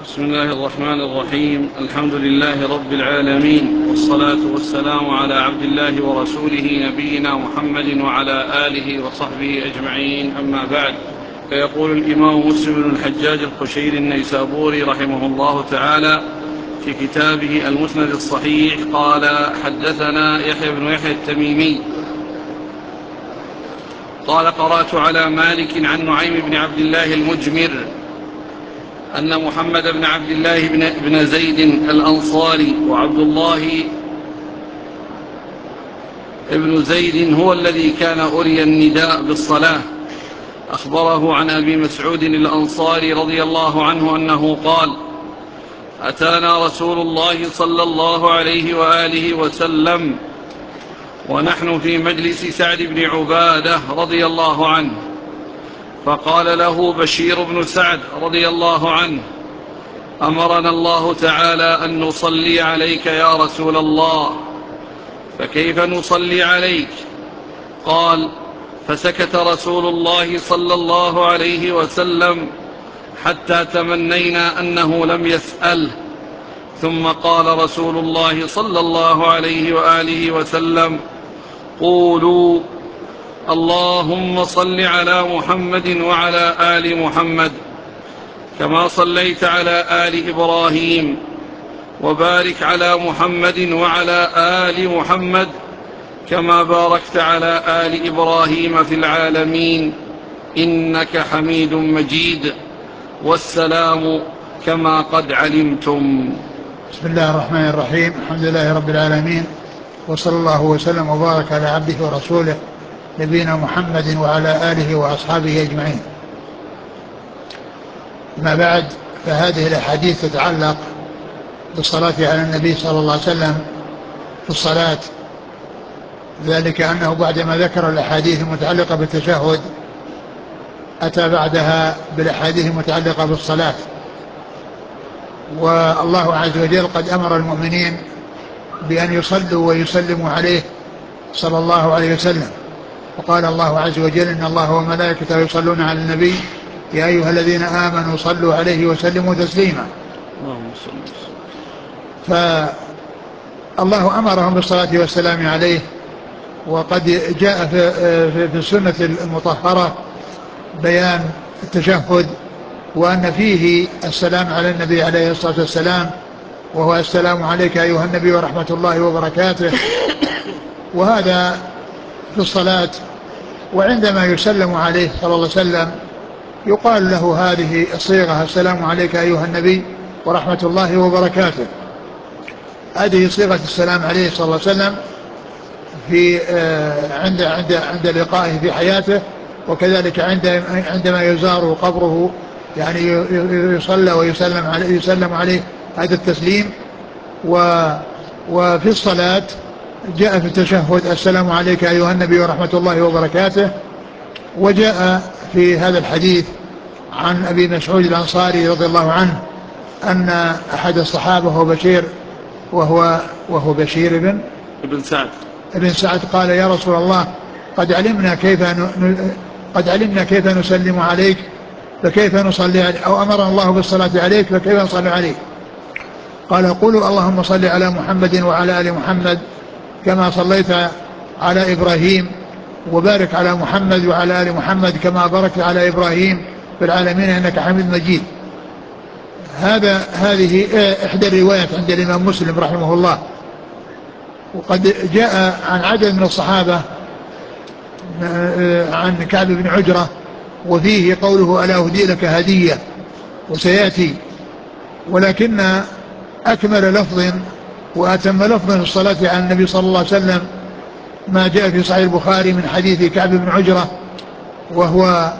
بسم الله الرحمن الرحيم. الحمد لله رب العالمين، والصلاة والسلام على عبد الله ورسوله نبينا محمد وعلى آله وصحبه أجمعين، أما بعد. فيقول الإمام مسلم بن الحجاج القشيري النيسابوري رحمه الله تعالى في كتابه المسند الصحيح قال: حدثنا يحيى بن يحيى التميمي قال: قرأت على مالك عن نعيم بن عبد الله المجمر أن محمد بن عبد الله بن زيد الأنصاري وعبد الله بن زيد هو الذي كان أري النداء بالصلاة أخبره عن أبي مسعود الأنصاري رضي الله عنه أنه قال: أتانا رسول الله صلى الله عليه وآله وسلم ونحن في مجلس سعد بن عبادة رضي الله عنه، فقال له بشير بن سعد رضي الله عنه: أمرنا الله تعالى أن نصلي عليك يا رسول الله، فكيف نصلي عليك؟ قال: فسكت رسول الله صلى الله عليه وسلم حتى تمنينا أنه لم يسأله، ثم قال رسول الله صلى الله عليه وآله وسلم: قولوا اللهم صل على محمد وعلى آل محمد كما صليت على آل إبراهيم، وبارك على محمد وعلى آل محمد كما باركت على آل إبراهيم في العالمين إنك حميد مجيد، والسلام كما قد علمتم. بسم الله الرحمن الرحيم. الحمد لله رب العالمين، وصلى الله وسلم وبارك على عبده ورسوله نبينا محمد وعلى آله وأصحابه أجمعين. ما بعد، فهذه الأحاديث تتعلق بالصلاة على النبي صلى الله عليه وسلم في الصلاة، ذلك أنه بعدما ذكر الأحاديث المتعلقة بالتشهد أتى بعدها بالأحاديث المتعلقة بالصلاة. والله عز وجل قد أمر المؤمنين بأن يصلوا ويسلموا عليه صلى الله عليه وسلم، وقال الله عز وجل: إن الله وملائكته يصلون على النبي يا أيها الذين آمنوا صلوا عليه وسلموا تسليما. فالله أمرهم بالصلاة والسلام عليه، وقد جاء في السنة المطهرة بيان التشهد، وأن فيه السلام على النبي عليه الصلاة والسلام، وهو: السلام عليك أيها النبي ورحمة الله وبركاته. وهذا في الصلاة. وعندما يسلم عليه صلى الله عليه وسلم يقال له هذه الصيغة: السلام عليك أيها النبي ورحمة الله وبركاته. هذه صيغة السلام عليه صلى الله عليه وسلم في عند لقائه في حياته، وكذلك عندما يزار قبره، يعني يصلى ويسلم عليه هذا التسليم. وفي الصلاة جاء في التشهد: السلام عليك أيها النبي ورحمة الله وبركاته. وجاء في هذا الحديث عن أبي مسعود الأنصاري رضي الله عنه أن أحد الصحابة هو بشير، وهو بشير بن سعد قال: يا رسول الله، قد علمنا كيف نسلم عليك، فكيف نصلي عليك؟ أو أمرنا الله بالصلاة عليك، فكيف نصلي عليك؟ قال: قولوا اللهم صل على محمد وعلى آل محمد كما صليت على إبراهيم، وبارك على محمد وعلى آل محمد كما باركت على إبراهيم في العالمين إنك حميد مجيد. هذه إحدى الروايات عند الإمام مسلم رحمه الله. وقد جاء عن عدد من الصحابة عن كعب بن عجرة، وفيه قوله: ألا أهدي لك هدية، وسيأتي. ولكن أكمل لفظ وأتم لفظ في الصلاة على النبي صلى الله عليه وسلم ما جاء في صحيح البخاري من حديث كعب بن عجرة، وهو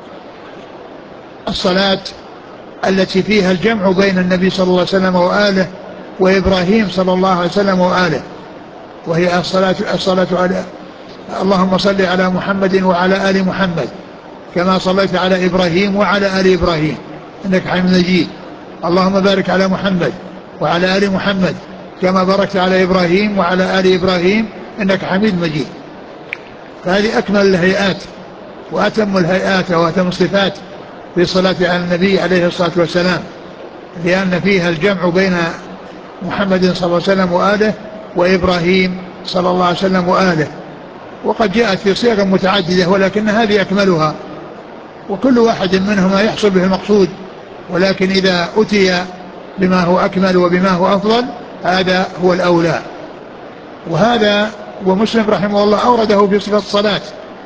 الصلاة التي فيها الجمع بين النبي صلى الله عليه وسلم وآله وإبراهيم صلى الله عليه وسلم وآله، وهي الصلاة على اللهم صل على محمد وعلى آل محمد كما صليت على إبراهيم وعلى آل إبراهيم إنك حميد مجيد، اللهم بارك على محمد وعلى آل محمد كما باركت على إبراهيم وعلى آل إبراهيم إنك حميد مجيد. فهذه أكمل الهيئات وأتم الهيئات وأتم الصفات في الصلاة على النبي عليه الصلاة والسلام. لأن فيها الجمع بين محمد صلى الله عليه وسلم وآله وإبراهيم صلى الله عليه وسلم وآله. وقد جاءت في صيغ متعددة ولكن هذه أكملها، وكل واحد منهما يحصل به المقصود، ولكن إذا أتي بما هو أكمل وبما هو أفضل هذا هو الأولى. وهذا ومسلم رحمه الله أورده في صفة الصلاة،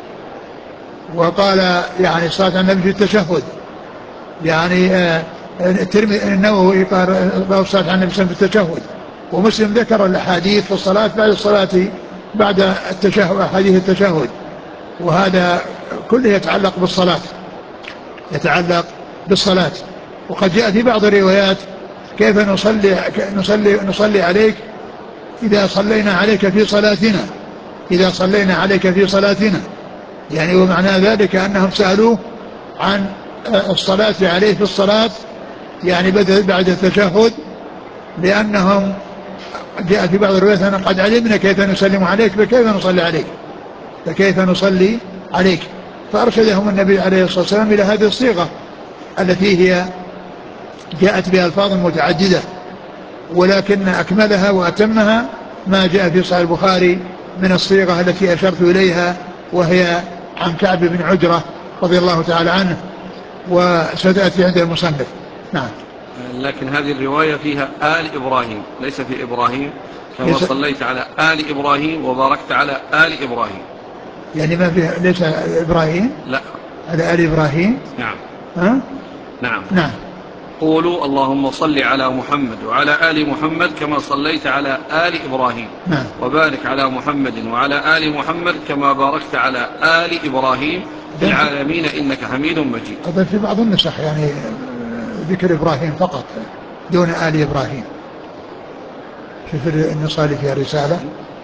وقال يعني صلاة على النبي في التشهد، يعني النووي قال صلاة على النبي في التشهد، ومسلم ذكر الأحاديث في الصلاة بعد الصلاة بعد التشهد، أحاديث التشهد، وهذا كله يتعلق بالصلاة، يتعلق بالصلاة. وقد جاء في بعض الروايات كيف نصلي عليك إذا صلينا عليك في صلاتنا، إذا صلينا عليك في صلاتنا، يعني ومعنى ذلك أنهم سألوه عن الصلاة عليه في الصلاة يعني بعد التشهد، لأنهم جاء في بعض الروايات أن قد علمنا كيف نسلم عليك فكيف نصلي عليك، فكيف نصلي عليك، فأرشدهم النبي عليه الصلاة والسلام إلى هذه الصيغة التي هي جاءت بها ألفاظ متعددة، ولكن أكملها وأتمها ما جاء في صحيح البخاري من الصيغة التي أشرت إليها، وهي عن كعب بن عجرة رضي الله تعالى عنه، وستأتي عند المصنف. نعم. لكن هذه الرواية فيها آل إبراهيم، ليس في إبراهيم كما صليت على آل إبراهيم وباركت على آل إبراهيم، يعني ما فيها ليس إبراهيم، لا على آل إبراهيم. نعم. ها؟ نعم. نعم. قولوا اللهم صل على محمد وعلى آل محمد كما صليت على آل إبراهيم. نعم. وبارك على محمد وعلى آل محمد كما باركت على آل إبراهيم في العالمين إنك حميد مجيد. هذا في بعض النسخ يعني ذكر إبراهيم فقط دون آل إبراهيم. شوف النصالي فيها رسالة.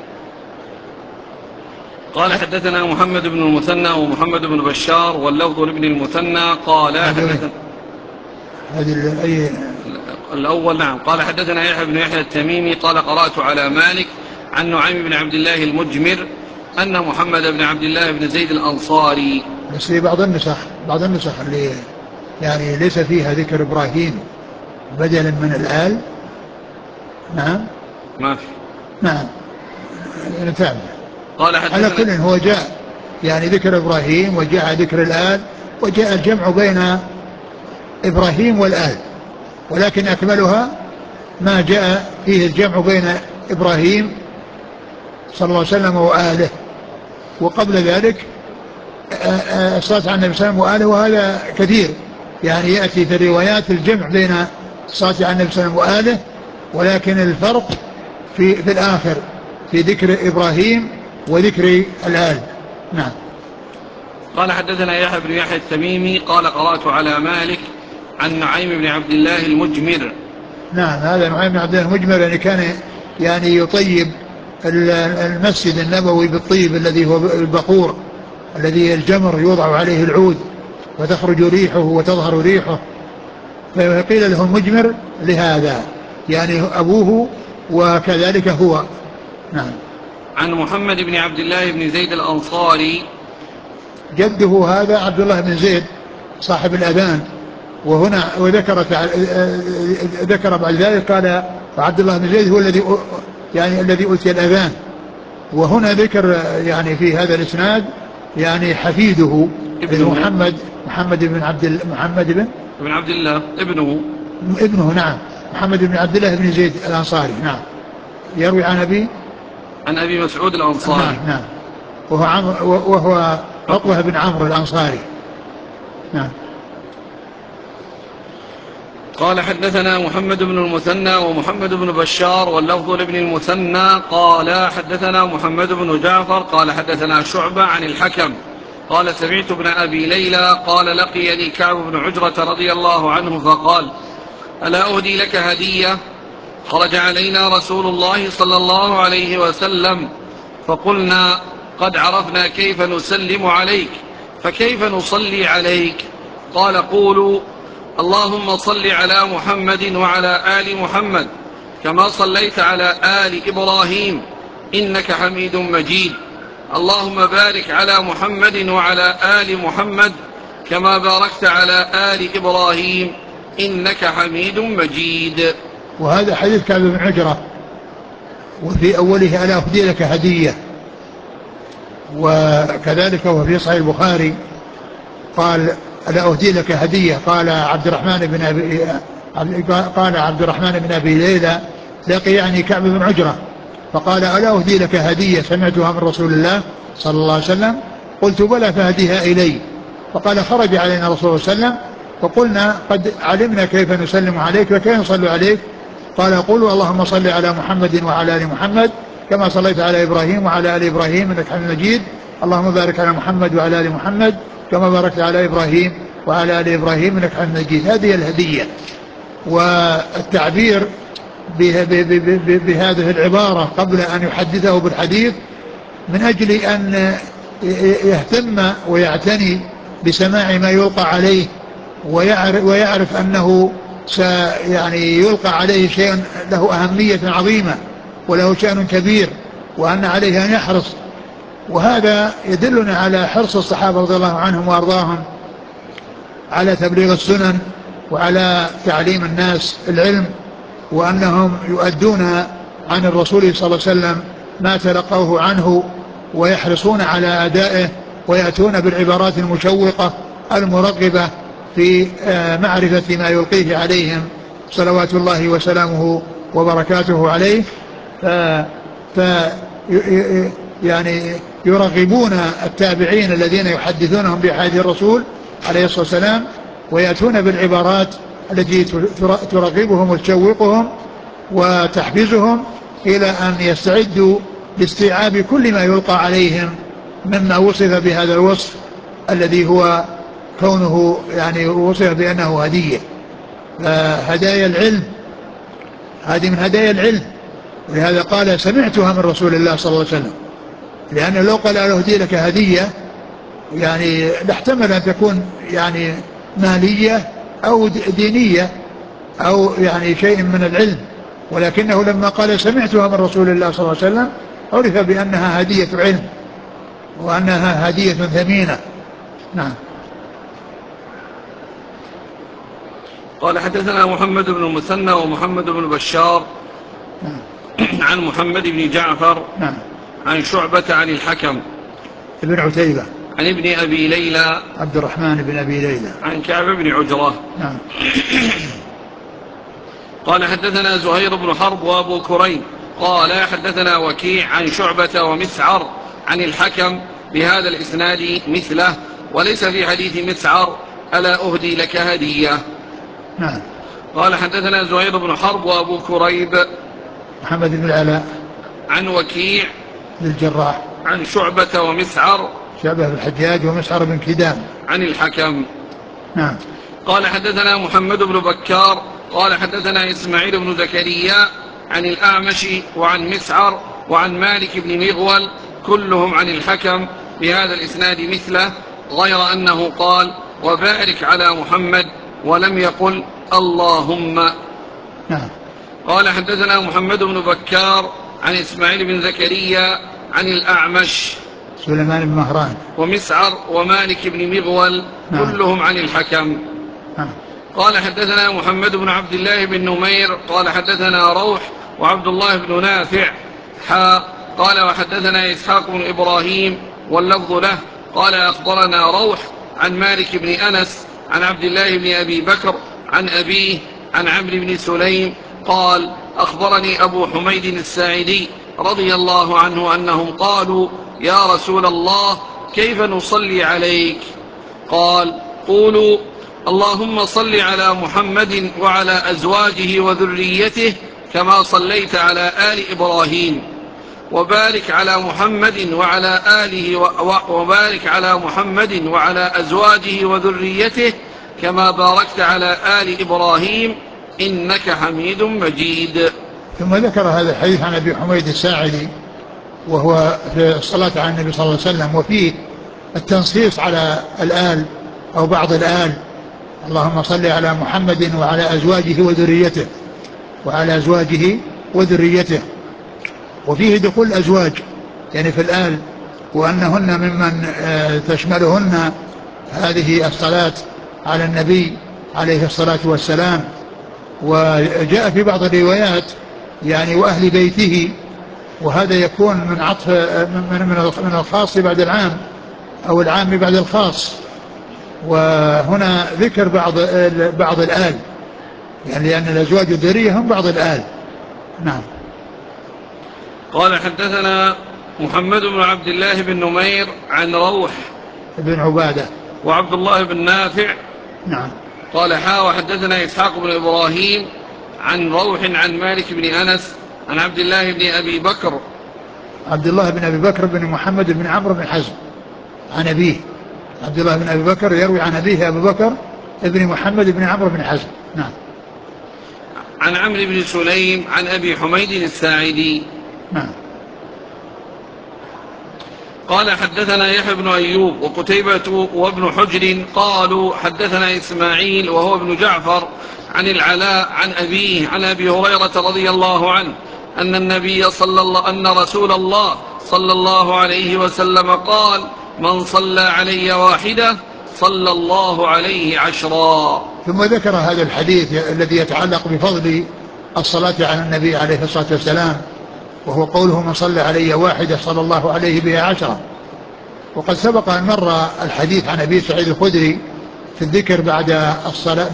قال حدثنا محمد بن المثنى ومحمد بن بشار واللفظ لابن المثنى قال حدثنا هذه أي الأول. نعم. قال حدثنا يحيى بن يحيى التميمي قال قرأت على مالك عن نعيم بن عبد الله المجمر أن محمد بن عبد الله بن زيد الأنصاري. بس في بعض النسخ اللي يعني ليس فيها ذكر إبراهيم بدلا من الآل. نعم. ما في. نعم. نتابع. قال على كل هو جاء يعني ذكر إبراهيم وجاء ذكر الآل وجاء الجمع بين إبراهيم والآل، ولكن أكملها ما جاء فيه الجمع بين إبراهيم صلى الله عليه وسلم وآله، وقبل ذلك الصلاة على النبي صلى الله عليه وسلم وآله، وهذا كثير يعني يأتي في الروايات الجمع بين الصلاة على النبي صلى الله عليه وسلم وآله، ولكن الفرق في الآخر في ذكر إبراهيم وذكر الآل. نعم. قال حدثنا يحيى بن يحيى التميمي قال قرأت على مالك عن نعيم بن عبد الله المجمر. نعم. هذا نعيم بن عبد الله المجمر يعني كان يعني يطيب المسجد النبوي بالطيب الذي هو البخور الذي الجمر يوضع عليه العود وتخرج ريحه وتظهر ريحه، فقيل له المجمر لهذا يعني أبوه وكذلك هو. نعم. عن محمد بن عبد الله بن زيد الأنصاري جده هذا عبد الله بن زيد صاحب الأذان، وهنا ذكر بعد ذلك قال عبد الله بن زيد هو الذي أتي الأذان، وهنا ذكر يعني في هذا الإسناد يعني حفيده محمد بن عبد الله ابنه. نعم. محمد بن عبد الله بن زيد الأنصاري. نعم. يروي عن أبي مسعود الأنصاري. نعم. وهو عقبة بن عمرو الأنصاري. نعم. قال حدثنا محمد بن المثنى ومحمد بن بشار واللفظ لابن المثنى قال حدثنا محمد بن جعفر قال حدثنا شعبة عن الحكم قال سمعت ابن أبي ليلى قال لقيني كعب بن عجرة رضي الله عنه فقال ألا أهدي لك هدية؟ خرج علينا رسول الله صلى الله عليه وسلم فقلنا قد عرفنا كيف نسلم عليك فكيف نصلي عليك؟ قال قولوا اللهم صل على محمد وعلى آل محمد كما صليت على آل إبراهيم إنك حميد مجيد، اللهم بارك على محمد وعلى آل محمد كما باركت على آل إبراهيم إنك حميد مجيد. وهذا حديث كعب بن عجرة، وفي أوله ألا أهدي لك هدية. وكذلك وفي صحيح البخاري قال ألا أهدي لك هدية، قال عبد الرحمن بن أبي ليلى لقي يعني كعب بن عجرة فقال ألا أهدي لك هدية سمعتها من رسول الله صلى الله عليه وسلم؟ قلت بلى فهديها إلي. فقال خرج علينا رسول الله صلى الله عليه وسلم فقلنا قد علمنا كيف نسلم عليك وكيف نصلي عليك. قال قولوا اللهم صل على محمد وعلى آل محمد كما صليت على إبراهيم وعلى آل إبراهيم إنك حميد مجيد. اللهم بارك على محمد وعلى آل محمد كما باركت على إبراهيم وعلى آل إبراهيم إنك حميد مجيد. هذه الهدية. والتعبير بهذه العبارة قبل أن يحدثه بالحديث من أجل أن يهتم ويعتني بسماع ما يلقى عليه، ويعرف أنه يعني يلقى عليه شيء له أهمية عظيمة وله شأن كبير، وأن عليه أن يحرص. وهذا يدلنا على حرص الصحابة رضي الله عنهم وأرضاهم على تبليغ السنن وعلى تعليم الناس العلم، وأنهم يؤدون عن الرسول صلى الله عليه وسلم ما تلقوه عنه ويحرصون على أدائه، ويأتون بالعبارات المشوقة المرغبة في معرفة ما يلقيه عليهم صلوات الله وسلامه وبركاته عليه. يعني يرغبون التابعين الذين يحدثونهم بأحاديث الرسول عليه الصلاة والسلام، ويأتون بالعبارات التي ترغبهم وتشوقهم وتحفزهم إلى أن يستعدوا لاستيعاب كل ما يلقى عليهم مما وصف بهذا الوصف الذي هو كونه يعني وصف بأنه هدية. هدايا العلم هذه من هدايا العلم، ولهذا قال سمعتها من رسول الله صلى الله عليه وسلم، لأنه لو قال أهدي لك هدية يعني لاحتمل أن تكون يعني مالية أو دينية أو يعني شيء من العلم، ولكنه لما قال سمعتها من رسول الله صلى الله عليه وسلم عرف بأنها هدية علم وأنها هدية ثمينة. نعم. قال حدثنا محمد بن المثنى ومحمد بن بشار عن محمد بن جعفر عن شعبة عن الحكم ابن عتيبة عن ابن أبي ليلى عبد الرحمن بن أبي ليلى عن كعب بن عجرة. قال حدثنا زهير بن حرب وأبو كريم قال حدثنا وكيع عن شعبة ومسعر عن الحكم بهذا الإسناد مثله، وليس في حديث مسعر ألا أهدي لك هدية. قال حدثنا زهير بن حرب وأبو كريب محمد بن العلاء عن وكيع للجراح عن شعبة ومسعر شعبة بن الحجاج ومسعر بن كدام عن الحكم. قال حدثنا محمد بن بكار قال حدثنا إسماعيل بن زكريا عن الأعمش وعن مسعر وعن مالك بن مغول كلهم عن الحكم بهذا الإسناد مثله، غير أنه قال وبارك على محمد ولم يقل اللهم. قال حدثنا محمد بن بكار عن إسماعيل بن زكريا عن الأعمش سليمان بن مهران ومسعر ومالك بن مغول كلهم عن الحكم. قال حدثنا محمد بن عبد الله بن نمير قال حدثنا روح وعبد الله بن نافع قال وحدثنا إسحاق بن إبراهيم واللفظ له قال أخبرنا روح عن مالك بن أنس عن عبد الله بن أبي بكر عن أبيه عن عمرو بن سليم قال أخبرني أبو حميد الساعدي رضي الله عنه أنهم قالوا يا رسول الله كيف نصلي عليك؟ قال قولوا اللهم صل على محمد وعلى أزواجه وذريته كما صليت على آل إبراهيم وبارك على محمد وعلى آله وبارك على محمد وعلى أزواجه وذريته كما باركت على آل إبراهيم إنك حميد مجيد. ثم ذكر هذا الحديث عن أبي حميد الساعدي وهو في الصلاة على النبي صلى الله عليه وسلم، وفيه التنصيص على الآل أو بعض الآل، اللهم صل على محمد وعلى أزواجه وذريته وعلى أزواجه وذريته، وفيه دخول الأزواج يعني في الآل، وأنهن ممن تشملهن هذه الصلاة على النبي عليه الصلاة والسلام. وجاء في بعض الروايات يعني وأهل بيته، وهذا يكون من عطف من الخاص بعد العام أو العام بعد الخاص. وهنا ذكر بعض الآل، يعني لأن الأزواج الذرية هم بعض الآل. نعم. قال حدثنا محمد بن عبد الله بن نمير عن روح بن عبادة وعبد الله بن نافع. نعم. قال وحدثنا إسحاق بن إبراهيم عن روح عن مالك بن أنس عن عبد الله بن أبي بكر. عبد الله بن أبي بكر بن محمد بن عمرو بن حزم عن أبيه. عبد الله بن أبي بكر يروي عن أبيه أبو بكر ابن محمد بن عمرو بن حزم. نعم. عن عمرو بن سليم عن أبي حميد الساعدي. نعم. قال حدثنا يحيى بن أيوب وقتيبة وابن حجر قالوا حدثنا إسماعيل وهو ابن جعفر عن العلاء عن أبيه عن أبي هريرة رضي الله عنه أن رسول الله صلى الله عليه وسلم قال: من صلى علي واحدة صلى الله عليه 10. ثم ذكر هذا الحديث الذي يتعلق بفضل الصلاة على النبي عليه الصلاة والسلام، وهو قوله: من صلى علي واحدة صلى الله عليه بها 10. وقد سبق أن مر الحديث عن أبي سعيد الخدري في الذكر بعد الصلاة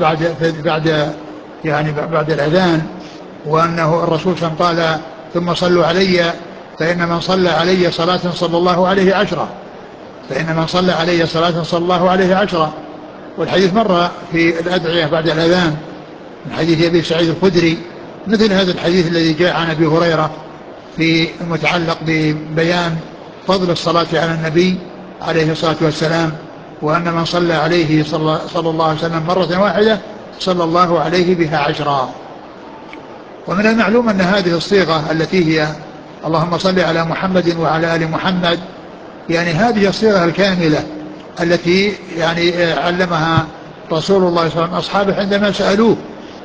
بعد الأذان، وأنه الرسول صلى الله عليه وسلم قال: ثم صلوا علي فإن من صلى علي صلاة صلى الله عليه 10. فإن من صلى علي صلاة صلى الله عليه 10. والحديث مر في الأدعية بعد الأذان من حديث أبي سعيد الخدري مثل هذا الحديث الذي جاء عن أبي هريرة في المتعلق ببيان فضل الصلاة على النبي عليه الصلاة والسلام، وأن من صلى عليه صلى الله عليه وسلم مرة واحدة صلى الله عليه بها 10. ومن المعلوم أن هذه الصيغة التي هي اللهم صل على محمد وعلى آل محمد، يعني هذه الصيغة الكاملة التي يعني علمها رسول الله صلى الله عليه وسلم أصحابه عندما سألوه.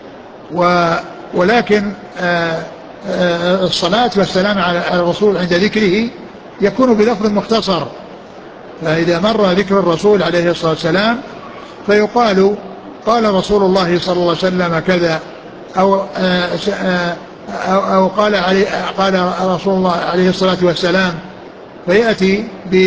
ولكن الصلاة والسلام على الرسول عند ذكره يكون بلفظ مختصر، فإذا مر ذكر الرسول عليه الصلاة والسلام فيقال: قال رسول الله صلى الله عليه وسلم كذا، أو قال رسول الله عليه الصلاة والسلام، فيأتي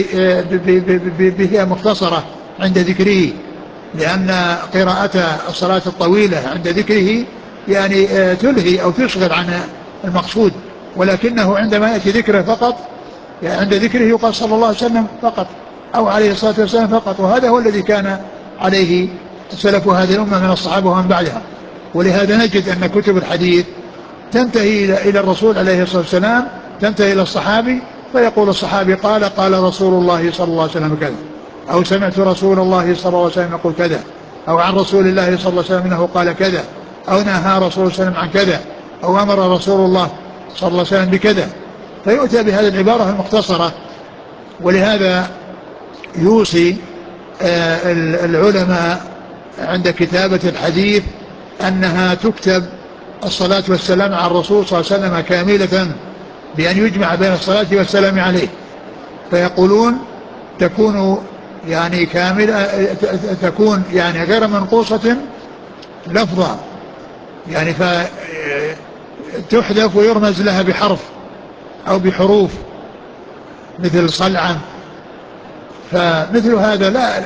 بها مختصرة عند ذكره، لأن قراءة الصلاة الطويلة عند ذكره يعني تلهي أو تشغل عن المقصود، ولكنه عندما يأتي ذكره فقط، يعني عند ذكره يقال صلى الله عليه وسلم فقط أو عليه الصلاة والسلام فقط. وهذا هو الذي كان عليه سلف هذه الأمة من الصحابة ومن بعدها. ولهذا نجد أن كتب الحديث تنتهي إلى الرسول عليه الصلاة والسلام، تنتهي إلى الصحابي، فيقول الصحابي: قال رسول الله صلى الله عليه وسلم كذا، أو سمعت رسول الله صلى الله عليه وسلم يقول كذا، أو عن رسول الله صلى الله عليه وسلم أنه قال كذا، أو نهى رسول الله صلى الله عليه وسلم عن كذا، أو أمر رسول الله صلى الله عليه وسلم بكذا، فيؤتى بهذه العبارة المختصرة. ولهذا يوصي العلماء عند كتابة الحديث أنها تكتب الصلاة والسلام على الرسول صلى الله عليه وسلم كاملة، بأن يجمع بين الصلاة والسلام عليه، فيقولون تكون يعني كاملة، تكون يعني غير منقوصة لفظا، يعني فتحذف ويرمز لها بحرف أو بحروف مثل صلعا. فمثل هذا لا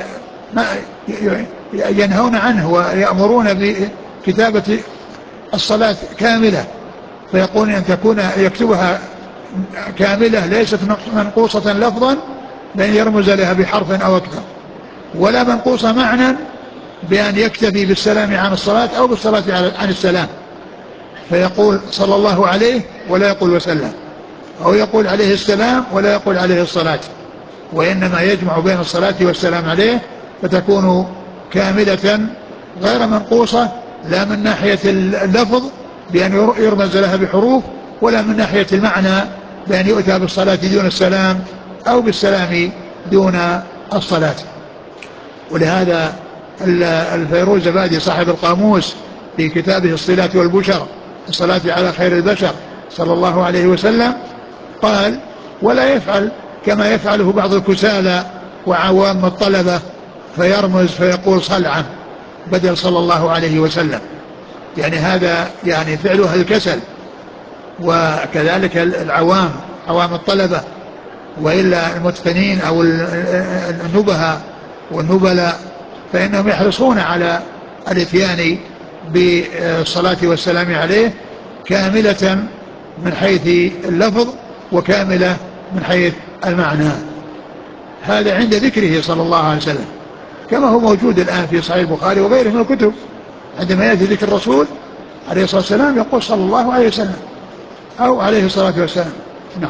ينهون عنه ويأمرون بكتابة الصلاة كاملة، فيقولون أن تكون يكتبها كاملة ليست منقوصة لفظا بأن يرمز لها بحرف أو أكثر، ولا منقوصة معنى بأن يكتفي بالسلام عن الصلاة أو بالصلاة عن السلام، فيقول صلى الله عليه ولا يقول وسلم، أو يقول عليه السلام ولا يقول عليه الصلاة، وإنما يجمع بين الصلاة والسلام عليه، فتكون كاملة غير منقوصة، لا من ناحية اللفظ بأن يرمز لها بحروف، ولا من ناحية المعنى بأن يؤتى بالصلاة دون السلام أو بالسلام دون الصلاة. ولهذا الفيروزبادي صاحب القاموس في كتابه الصلاة والبشر، الصلاة على خير البشر صلى الله عليه وسلم، قال: ولا يفعل كما يفعله بعض الكسالى وعوام الطلبة، فيرمز فيقول صلعا، بدل صلى الله عليه وسلم. يعني هذا يعني فعله الكسل. وكذلك العوام، عوام الطلبة، وإلا المتقنين أو النبهاء والنبلاء فإنهم يحرصون على الاتيان بالصلاة والسلام عليه كاملة من حيث اللفظ وكاملة من حيث المعنى. هذا عند ذكره صلى الله عليه وسلم، كما هو موجود الآن في صحيح البخاري وغيره من الكتب، عندما يأتي ذكر الرسول عليه الصلاة والسلام يقول صلى الله عليه وسلم أو عليه الصلاة والسلام. نعم.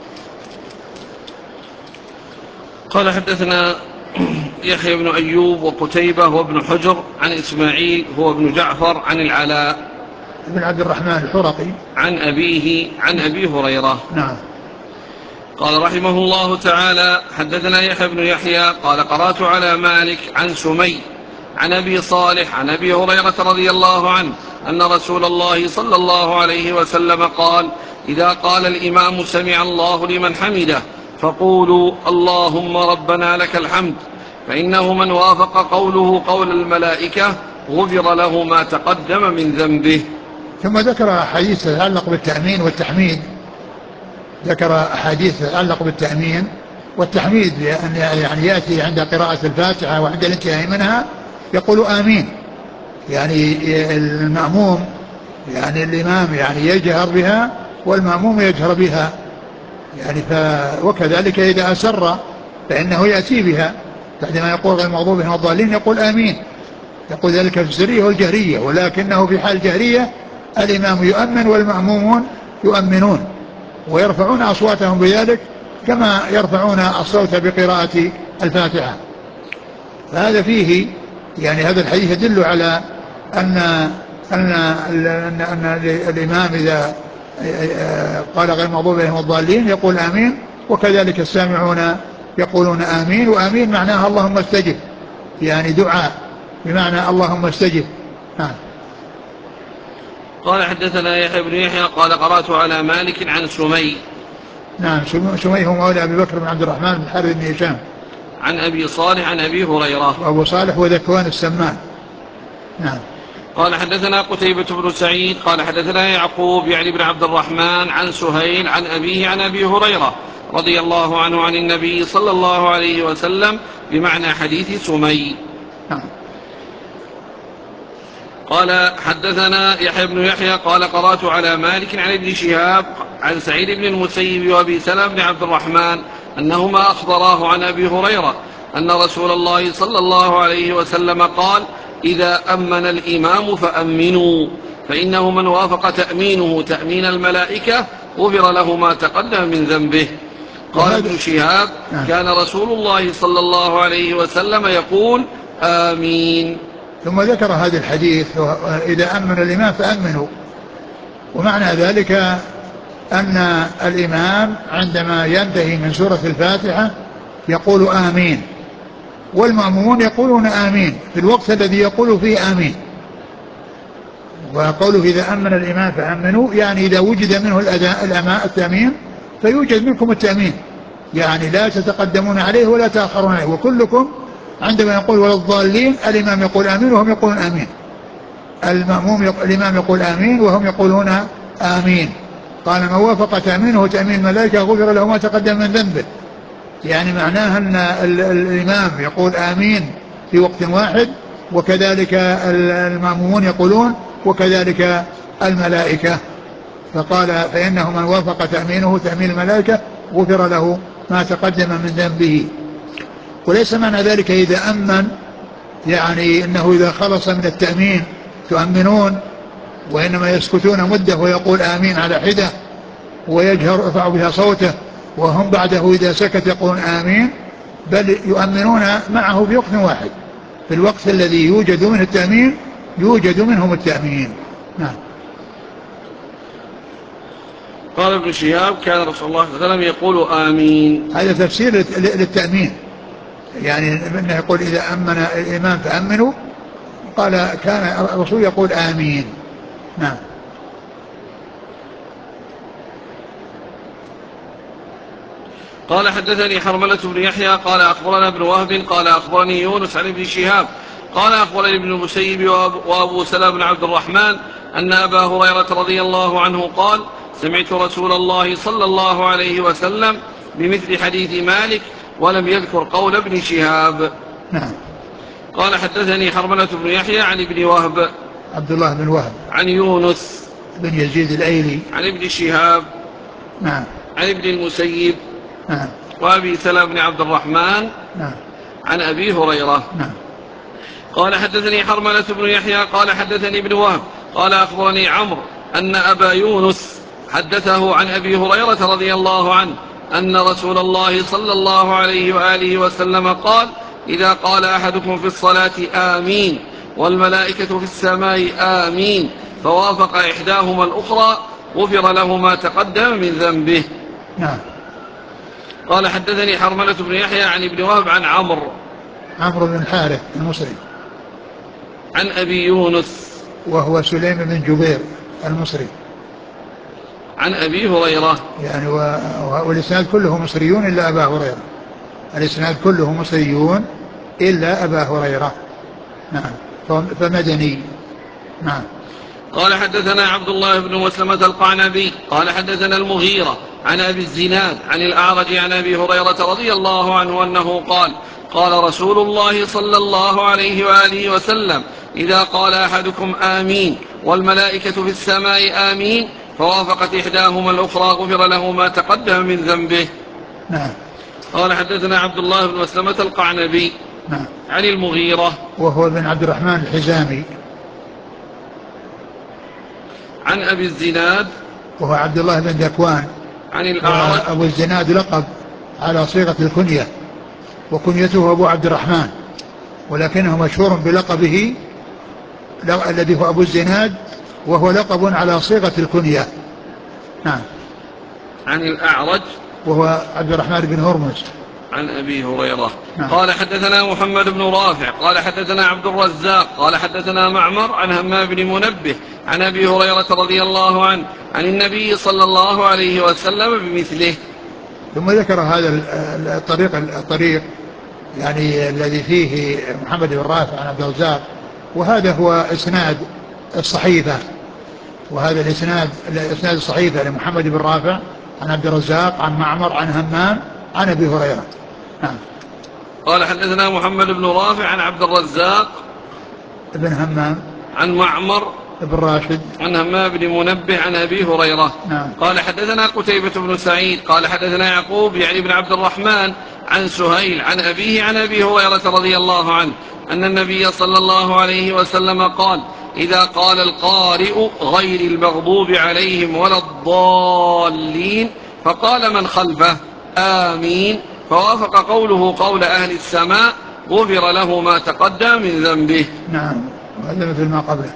قال حدثنا يحيى بن أيوب وقتيبة وابن حجر عن إسماعيل هو ابن جعفر عن العلاء بن عبد الرحمن الحرقي عن أبيه عن أبي هريرة. نعم. قال رحمه الله تعالى حدثنا يحيى بن يحيى قال قرأت على مالك عن سمي عن أبي صالح عن أبي هريرة رضي الله عنه أن رسول الله صلى الله عليه وسلم قال إذا قال الإمام سمع الله لمن حمده فقولوا اللهم ربنا لك الحمد، فإنه من وافق قوله قول الملائكة غفر له ما تقدم من ذنبه. ثم ذكر أحاديث تتعلق بالتأمين والتحميد، ذكر أحاديث تتعلق بالتأمين والتحميد، لأن يعني يأتي عند قراءة الفاتحة وعند الانتهاء منها يقول آمين، يعني المأموم يعني الإمام يعني يجهر بها والمأموم يجهر بها، يعني وكذلك إذا أسر فإنه يأتي بها بعدما يقول غير المغضوب عليهم الضالين يقول آمين، يقول ذلك في السرية والجهرية، ولكنه في حال الجهرية الإمام يؤمن والمأمومون يؤمنون ويرفعون أصواتهم بذلك كما يرفعون الصوت بقراءة الفاتحة. فهذا فيه يعني هذا الحديث يدل على أن الإمام إذا قال غير المغضوب عليهم الضالين يقول آمين، وكذلك السامعون يقولون آمين، وآمين معناها اللهم استجب، يعني دعاء بمعنى اللهم استجب. قال حدثنا يحيى بن يحيى قال قرأت على مالك عن سمي. نعم. سمي هو مولى أبي بكر بن عبد الرحمن بن حارث بن هشام عن أبي صالح عن أبي هريرة. وأبو صالح وذكوان السمان. نعم. قال حدثنا قتيبة بن سعيد قال حدثنا يعقوب يعني بن عبد الرحمن عن سهيل عن أبيه عن أبي هريرة رضي الله عنه عن النبي صلى الله عليه وسلم بمعنى حديث سمي. نعم. قال حدثنا يحيى بن يحيى قال قرأت على مالك عن ابن شهاب عن سعيد بن المسيب وأبي سلمة بن عبد الرحمن أنهما أخبراه عن أبي هريرة أن رسول الله صلى الله عليه وسلم قال إذا أمن الإمام فأمنوا، فإنه من وافق تأمينه تأمين الملائكة غفر له ما تقدم من ذنبه. قال ابن شهاب كان رسول الله صلى الله عليه وسلم يقول آمين. ثم ذكر هذا الحديث إذا أمن الإمام فأمنوا، ومعنى ذلك أن الإمام عندما ينتهي من سورة الفاتحة يقول آمين، والمأمومون يقولون آمين في الوقت الذي يقول فيه آمين. وقوله إذا أمن الإمام فأمنوا يعني إذا وجد منه التأمين فيوجد منكم التأمين، يعني لا تتقدمون عليه ولا تأخرون عليه، وكلكم عندما يقول ولا الضالين الإمام يقول آمين وهم يقولون آمين، الإمام يقول آمين وهم يقولون آمين. قال من وافق تأمينه تأمين الملائكة غفر له ما تقدم من ذنبه، يعني معناها أن الإمام يقول آمين في وقت واحد، وكذلك المأمومون يقولون، وكذلك الملائكة. فقال فإنه من وافق تأمينه تأمين الملائكة غفر له ما تقدم من ذنبه. وليس معنى ذلك إذا أمن يعني أنه إذا خلص من التأمين تؤمنون، وإنما يسكتون مدة ويقول آمين على حدة ويجهر يرفع بها صوته، وهم بعده إذا سكت يقولون آمين، بل يؤمنون معه في وقت واحد، في الوقت الذي يوجد منه التأمين يوجد منهم التأمين. نعم. قال ابن شهاب كان رسول الله صلى الله عليه وسلم يقول آمين. هذا تفسير للتأمين، يعني أنه يقول إذا أمن الإمام فأمنوا، قال كان الرسول يقول آمين. نعم. قال حدثني حرملة بن يحيى قال أخبرنا ابن وهب قال أخبرني يونس عن ابن شهاب قال أخبرني ابن المسيب وأبو سلمة بن عبد الرحمن أن أبا هريرة رضي الله عنه قال سمعت رسول الله صلى الله عليه وسلم بمثل حديث مالك ولم يذكر قول ابن شهاب. نعم. قال حدثني حرملة بن يحيى عن ابن وهب عبد الله بن وهب عن يونس بن يزيد الأيلي عن ابن شهاب نعم عن ابن المسيب نعم وأبي سلمة بن عبد الرحمن نعم عن أبي هريرة. نعم. قال حدثني حرملة بن يحيى قال حدثني ابن وهب قال أخبرني عمرو أن أبا يونس حدثه عن أبي هريرة رضي الله عنه أن رسول الله صلى الله عليه وآله وسلم قال إذا قال أحدكم في الصلاة آمين والملائكة في السماء آمين فوافق إحداهما الأخرى غفر له ما تقدم من ذنبه. نعم. قال حدثني حرملة بن يحيى عن ابن وهب عن عمرو بن الحارث المصري عن أبي يونس وهو سليم بن جبير المصري عن أبي هريرة يعني والإسناد كله مصريون إلا أبا هريرة. الإسناد كله مصريون إلا أبا هريرة. نعم. فمدني. نعم. قال حدثنا عبد الله بن مسلمة القعنبي قال حدثنا المغيرة عن أبي الزناد عن الأعرج عن أبي هريرة رضي الله عنه أنه قال قال رسول الله صلى الله عليه وآله وسلم إذا قال أحدكم آمين والملائكة في السماء آمين فوافقت إحداهما الأخرى غفر له ما تقدم من ذنبه. نعم. قال حدثنا عبد الله بن مسلمة القعنبي نعم. عن المغيرة وهو بن عبد الرحمن الحزامي عن أبي الزناد وهو عبد الله بن ذكوان عن الأعرج. أبو الزناد لقب على صيغة الكنية وكنيته أبو عبد الرحمن ولكنه مشهور بلقبه الذي هو أبو الزناد وهو لقب على صيغة الكنية. نعم. عن الأعرج وهو عبد الرحمن بن هرمز عن أبي هريرة. نعم. قال حدثنا محمد بن رافع قال حدثنا عبد الرزاق قال حدثنا معمر عن همام بن منبه عن أبي هريرة رضي الله عنه عن النبي صلى الله عليه وسلم بمثله. ثم ذكر هذا الطريق يعني الذي فيه محمد بن رافع عن عبد الرزاق وهذا هو إسناد الصحيفة وهذا الإسناد الصحيفة لمحمد بن رافع عن عبد الرزاق عن معمر عن همام عن أبي هريرة. نعم. قال حدثنا محمد بن رافع عن عبد الرزاق ابن همام عن معمر ابن راشد عن همام بن منبه عن أبي هريرة. نعم. قال حدثنا قتيبة بن سعيد قال حدثنا يعقوب يعني بن عبد الرحمن عن سهيل عن أبيه عن أبي هريرة رضي الله عنه أن النبي صلى الله عليه وسلم قال إذا قال القارئ غير المغضوب عليهم ولا الضالين فقال من خلفه آمين فوافق قوله قول أهل السماء غفر له ما تقدم من ذنبه. نعم. وهذا مثل ما قبله.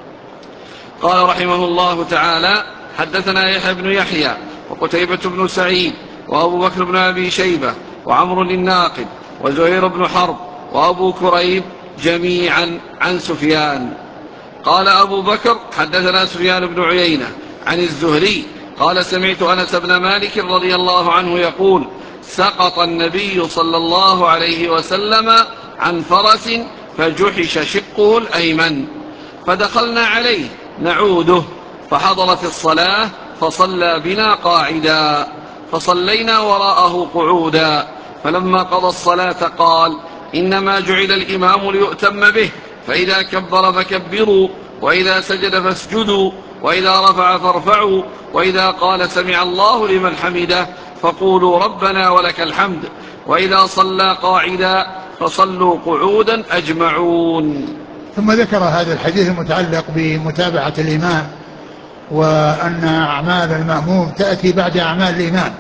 قال رحمه الله تعالى حدثنا يحيى بن يحيى وقتيبة بن سعيد وأبو بكر بن أبي شيبة وعمرو الناقد وزهير بن حرب وأبو كريب جميعا عن سفيان. قال أبو بكر حدثنا سفيان بن عيينة عن الزهري قال سمعت أنس بن مالك رضي الله عنه يقول سقط النبي صلى الله عليه وسلم عن فرس فجحش شقه الأيمن فدخلنا عليه نعوده فحضرت الصلاة فصلى بنا قاعدا فصلينا وراءه قعودا فلما قضى الصلاة قال إنما جعل الإمام ليؤتم به فإذا كبر فكبروا وإذا سجد فاسجدوا وإذا رفع فارفعوا وإذا قال سمع الله لمن حمده فقولوا ربنا ولك الحمد وإذا صلى قاعدا فصلوا قعودا أجمعون. ثم ذكر هذا الحديث المتعلق بمتابعة الإمام وأن أعمال المأموم تأتي بعد أعمال الإمام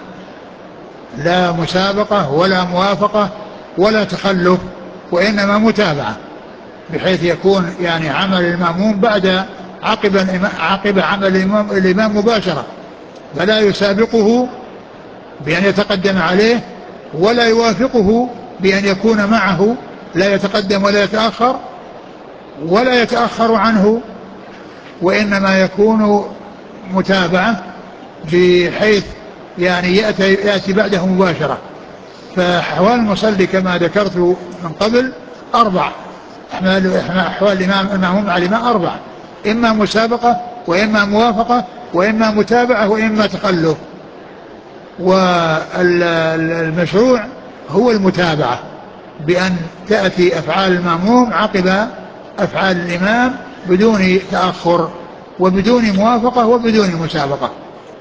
لا مسابقة ولا موافقة ولا تخلف وإنما متابعة بحيث يكون يعني عمل المأموم عقب عمل الإمام مباشرة فلا يسابقه بأن يتقدم عليه ولا يوافقه بأن يكون معه لا يتقدم ولا يتأخر ولا يتأخر عنه وإنما يكون متابعة بحيث يعني يأتي بعده مباشرة. فأحوال المصلي كما ذكرت من قبل 4 أحوال المأموم على الإمام أربعة: إما مسابقة، وإما موافقة، وإما متابعة، وإما تخلف. والمشروع هو المتابعة، بأن تأتي أفعال المأموم عقب أفعال الإمام بدون تأخر، وبدون موافقة، وبدون مسابقة.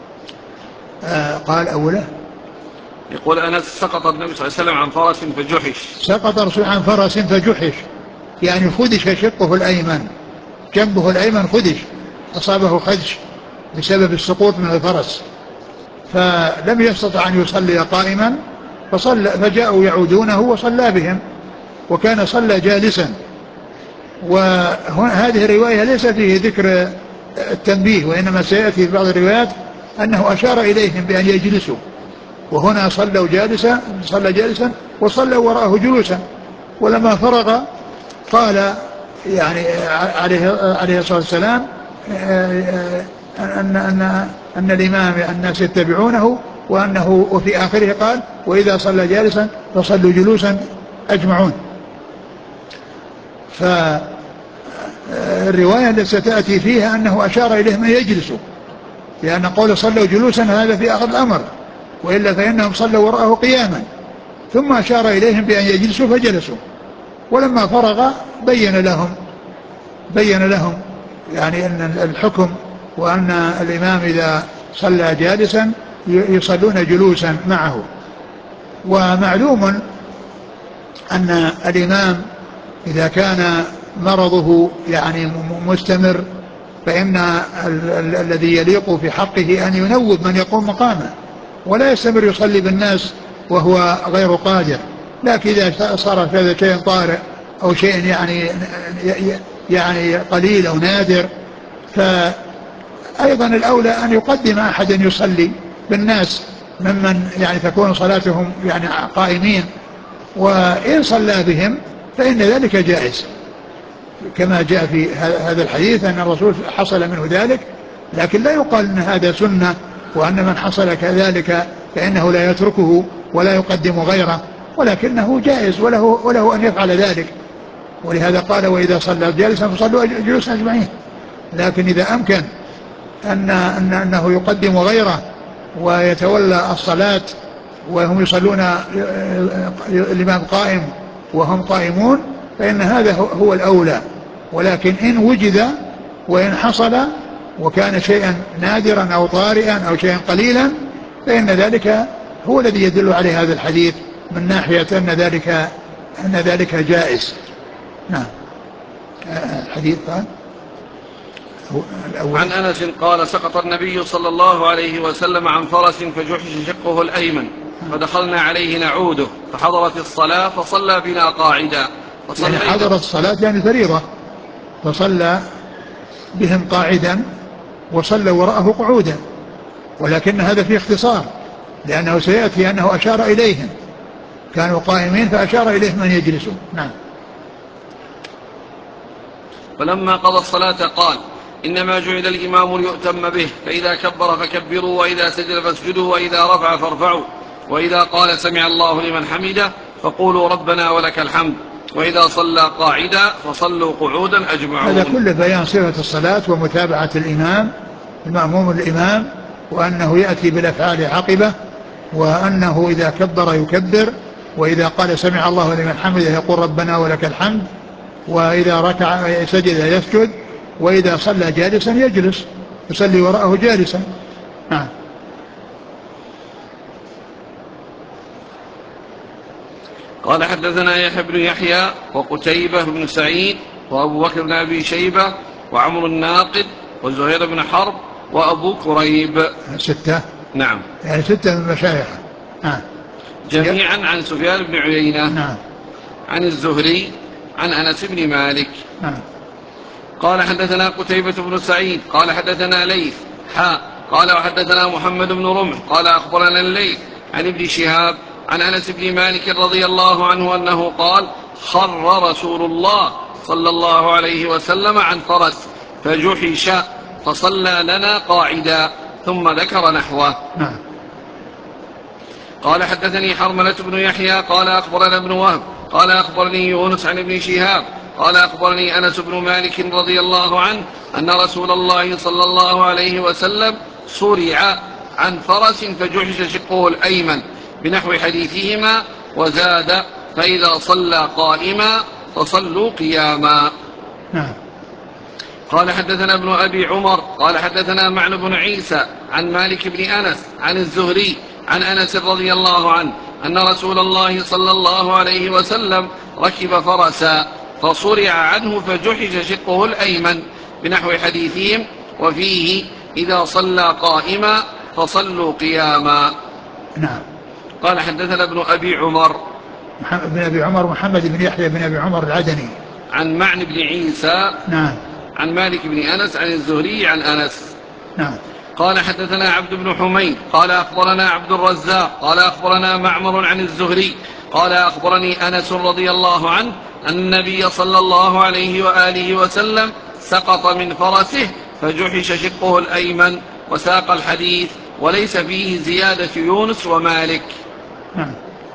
قال أوله. يقول أنس: سقط النبي صلى الله عليه وسلم عن فرس فجحش. سقط الرسول عن فرس فجحش، يعني خدش شقه الأيمن، جنبه الأيمن خدش، أصابه خدش بسبب السقوط من الفرس، فلم يستطع أن يصلي قائما، فجاءوا يعودونه وصلى بهم، وكان صلى جالسا. وهذه الرواية ليس فيه ذكر التنبيه، وإنما سيأتي في بعض الروايات أنه أشار إليهم بأن يجلسوا، وهنا صلى جالسا وصلوا وراءه جلوسا. ولما فرغ قال يعني عليه الصلاة والسلام أن الإمام الناس يتبعونه، وفي آخره قال: وإذا صلى جالسا فصلوا جلوسا أجمعون. فالرواية التي ستأتي فيها أنه أشار إليهم أن يجلسوا، لأن قول صلوا جلوسا هذا في آخر الأمر، وإلا فإنهم صلوا وراءه قياما، ثم أشار إليهم بأن يجلسوا فجلسوا. ولما فرغ بين لهم يعني أن الحكم، وأن الإمام إذا صلى جالسا يصلون جلوسا معه. ومعلوم أن الإمام إذا كان مرضه يعني مستمر، فإن الذي يليق في حقه أن ينوب من يقوم مقامه، ولا يستمر يصلي بالناس وهو غير قادر. لكن إذا صار هذا شيء طارئ أو شيء يعني قليل أو نادر، فأيضا الأولى أن يقدم أحد يصلي بالناس ممن يعني تكون صلاتهم يعني قائمين، وإن صلى بهم فإن ذلك جائز، كما جاء في هذا الحديث أن الرسول حصل منه ذلك. لكن لا يقال أن هذا سنة، وأن من حصل كذلك فإنه لا يتركه ولا يقدم غيره، ولكنه جائز وله أن يفعل ذلك. ولهذا قال: وإذا صلى جالسا فصلوا جلوسا أجمعين. لكن إذا أمكن أنه يقدم غيره ويتولى الصلاة وهم يصلون، الإمام قائم وهم قائمون، فإن هذا هو الأولى. ولكن إن وجد وإن حصل وكان شيئا نادرا أو طارئا أو شيئا قليلا، فإن ذلك هو الذي يدل عليه هذا الحديث من ناحية أن ذلك جائز. نعم. الحديث قال عن أنس قال: سقط النبي صلى الله عليه وسلم عن فرس فجحش شقه الأيمن، فدخلنا عليه نعوده، فحضرت الصلاة فصلى بنا قاعدا. يعني حضرت الصلاة يعني فريضة، فصلى بهم قاعدا وصلى وراءه قعودا، ولكن هذا فيه اختصار، لأنه سيأتي أنه أشار إليهم، كانوا قائمين فأشار إليهم أن يجلسوا. نعم. فلما قضى الصلاة قال: إنما جعل الإمام ليؤتم به، فإذا كبر فكبروا، وإذا سجد فاسجدوا، وإذا رفع فارفعوا، وإذا قال سمع الله لمن حمده فقولوا ربنا ولك الحمد، وإذا صلى قاعدا فصلوا قعودا أجمعون. هذا كله بيان صفة الصلاة ومتابعة الإمام المأموم الإمام، وأنه يأتي بالأفعال عقبه، وأنه إذا كبر يكبر، وإذا قال سمع الله لمن حمده يقول ربنا ولك الحمد، وإذا ركع سجد يسجد، وإذا صلى جالسا يجلس يصلي وراءه جالسا. نعم. قال: حدثنا يحيى بن يحيى وقتيبة بن سعيد وأبو بكر بن أبي شيبة وعمر الناقد وزهير بن حرب وأبو كريب. 6. نعم، يعني 6 من المشايخ. نعم. جميعا عن سفيان بن عيينة. نعم. عن الزهري عن أنس بن مالك. نعم. قال: حدثنا قتيبة بن سعيد قال: حدثنا ليث قال: وحدثنا محمد بن رمح قال: أخبرنا الليث عن ابن شهاب عن أنس بن مالك رضي الله عنه أنه قال: خر رسول الله صلى الله عليه وسلم عن فرس فجحش فصلى لنا قاعدا، ثم ذكر نحوه. نعم. قال: حدثني حرملة بن يحيى قال: أخبرنا ابن وهب قال: أخبرني يونس عن ابن شهاب قال أخبرني أنس بن مالك رضي الله عنه أن رسول الله صلى الله عليه وسلم صرع عن فرس فجحش شقه الأيمن بنحو حديثهما، وزاد: فإذا صلى قائما فصلوا قياما. نعم. قال حدثنا ابن أبي عمر قال حدثنا معن بن عيسى عن مالك بن أنس عن الزهري عن أنس رضي الله عنه أن رسول الله صلى الله عليه وسلم ركب فرسا فصرع عنه فجحش شقه الأيمن بنحو حديثهم، وفيه: إذا صلى قائما فصلوا قياما. نعم. قال حدثنا ابن أبي عمر بن أبي عمر محمد بن يحيى بن أبي عمر العدني عن معن بن عيسى نعم عن مالك بن أنس عن الزهري عن أنس. نعم. قال حدثنا عبد بن حميد قال أخبرنا عبد الرزاق قال أخبرنا معمر عن الزهري قال أخبرني أنس رضي الله عنه أن النبي صلى الله عليه وآله وسلم سقط من فرسه فجحش شقه الأيمن، وساق الحديث وليس فيه زيادة يونس ومالك. نعم.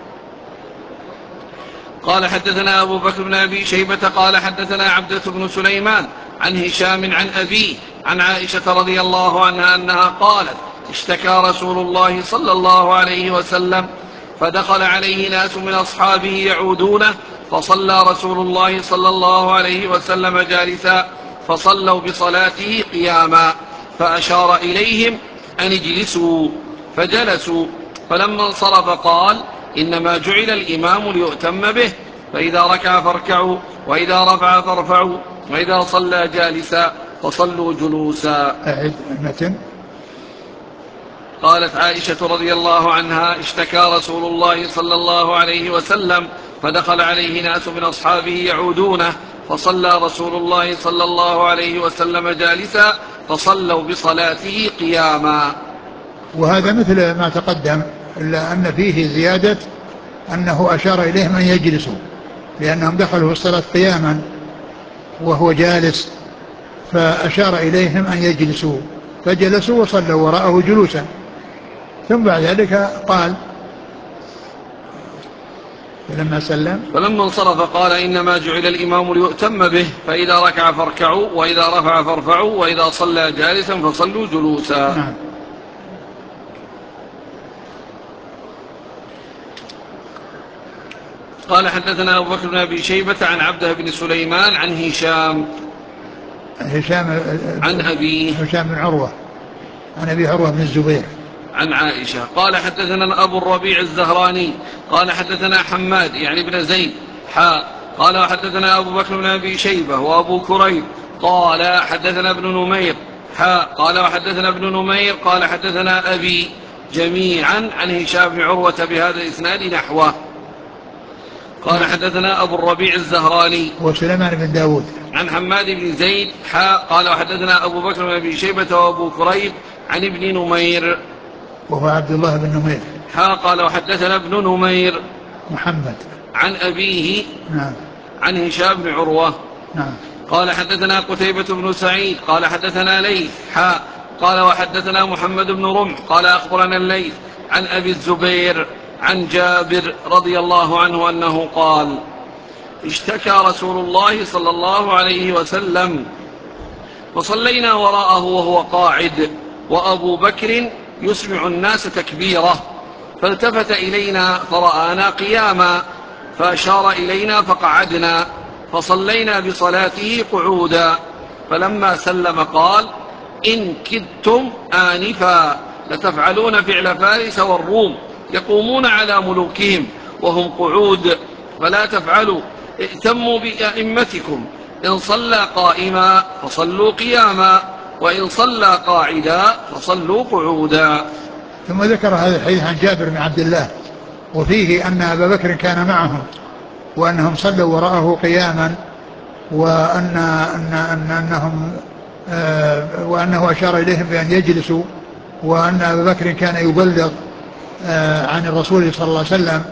قال حدثنا أبو بكر بن أبي شيبة قال حدثنا عبدة بن سليمان عن هشام عن أبيه عن عائشة رضي الله عنها أنها قالت: اشتكى رسول الله صلى الله عليه وسلم فدخل عليه ناس من أصحابه يعودونه، فصلى رسول الله صلى الله عليه وسلم جالسا فصلوا بصلاته قياما، فأشار إليهم أن اجلسوا فجلسوا، فلما انصرف قال: إنما جعل الإمام ليؤتم به، فإذا ركع فاركعوا وإذا رفع فارفعوا وإذا صلى جالسا فصلوا جلوسا. أعد المتن. قالت عائشة رضي الله عنها: اشتكى رسول الله صلى الله عليه وسلم فدخل عليه ناس من أصحابه يعودونه، فصلى رسول الله صلى الله عليه وسلم جالسا فصلوا بصلاته قياما. وهذا مثل ما تقدم، إلا أن فيه زيادة أنه أشار إليهم أن يجلسوا، لأنهم دخلوا الصلاة قياما وهو جالس، فأشار إليهم أن يجلسوا فجلسوا وصلوا وراءه جلوسا. ثم بعد ذلك قال فلما انصرف قال: إنما جعل الإمام ليؤتم به، فإذا ركع فاركعوا وإذا رفع فارفعوا وإذا صلى جالسا فصلوا جلوسا. نعم. قال حدثنا أبو بكر بن أبي شيبة عن عبده بن سليمان عن هشام عن أبيه هشام بن عروة عن أبي عروة بن الزبير عن عائشة. قال حدثنا أبو الربيع الزهراني قال حدثنا حماد يعني بن زيد قال وحدثنا أبو بكر بن أبي شيبة وأبو كريب قال حدثنا ابن نمير قال وحدثنا ابن نمير قال حدثنا أبي جميعا عن هشام بن عروة بهذا الإسناد نحوه. قال حدثنا أبو الربيع الزهراني وسليمان بن داود عن حماد بن زيد قال وحدثنا أبو بكر بن أبي شيبة وأبو كريب عن ابن نمير وهو عبد الله بن نمير قال وحدثنا ابن نمير محمد عن أبيه نعم عن هشام بن عروة نعم. قال حدثنا قتيبة بن سعيد قال حدثنا ليث قال وحدثنا محمد بن رمح قال أخبرنا الليث عن أبي الزبير عن جابر رضي الله عنه أنه قال: اشتكى رسول الله صلى الله عليه وسلم فصلينا وراءه وهو قاعد وأبو بكر يسمع الناس تكبيره، فالتفت إلينا فرآنا قياما فأشار إلينا فقعدنا فصلينا بصلاته قعودا، فلما سلم قال: إن كدتم آنفا لتفعلون فعل فارس والروم يقومون على ملوكهم وهم قعود، فلا تفعلوا، ائتموا بأئمتكم، إن صلى قائما فصلوا قياما وإن صلى قاعدا فصلوا قعودا. ثم ذكر هذا الحديث عن جابر بن عبد الله، وفيه أن أبا بكر كان معهم وأنهم صلوا وراءه قياما، وأنه أشار إليهم بأن يجلسوا، وأن أبا بكر كان يبلغ عن الرسول صلى الله عليه وسلم.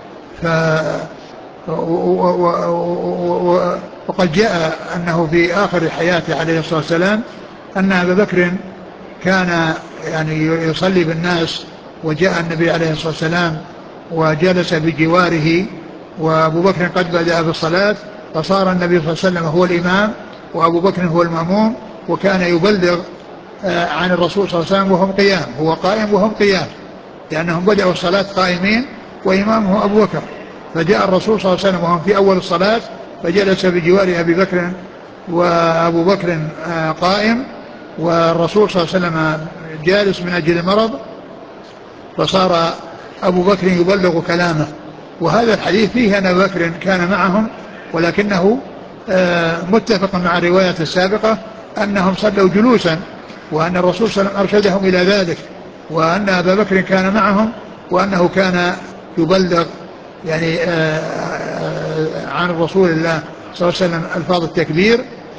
وقد جاء أنه في آخر حياته عليه الصلاة والسلام أن أبا بكر كان يعني يصلي بالناس، وجاء النبي عليه الصلاة والسلام وجلس بجواره، وأبو بكر قد بدأ بالصلاة فصار النبي صلى الله عليه وسلم هو الإمام وأبو بكر هو المأموم، وكان يبلغ عن الرسول صلى الله عليه وسلم وهم قيام، هو قائم وهم قيام، لأنهم بدأوا الصلاة قائمين وإمامه أبو بكر. فجاء الرسول صلى الله عليه وسلم وهم في أول الصلاة فجلس بجوار أبي بكر، وأبو بكر قائم، والرسول صلى الله عليه وسلم جالس من أجل المرض، فصار أبو بكر يبلغ كلامه. وهذا الحديث فيه أن أبو بكر كان معهم، ولكنه متفق مع الرواية السابقة أنهم صلوا جلوسا، وأن الرسول صلى الله عليه وسلم أرشدهم إلى ذلك، وأن أبا بكر كان معهم، وأنه كان يبلغ يعني عن رسول الله صلى الله عليه وسلم ألفاظ التكبير.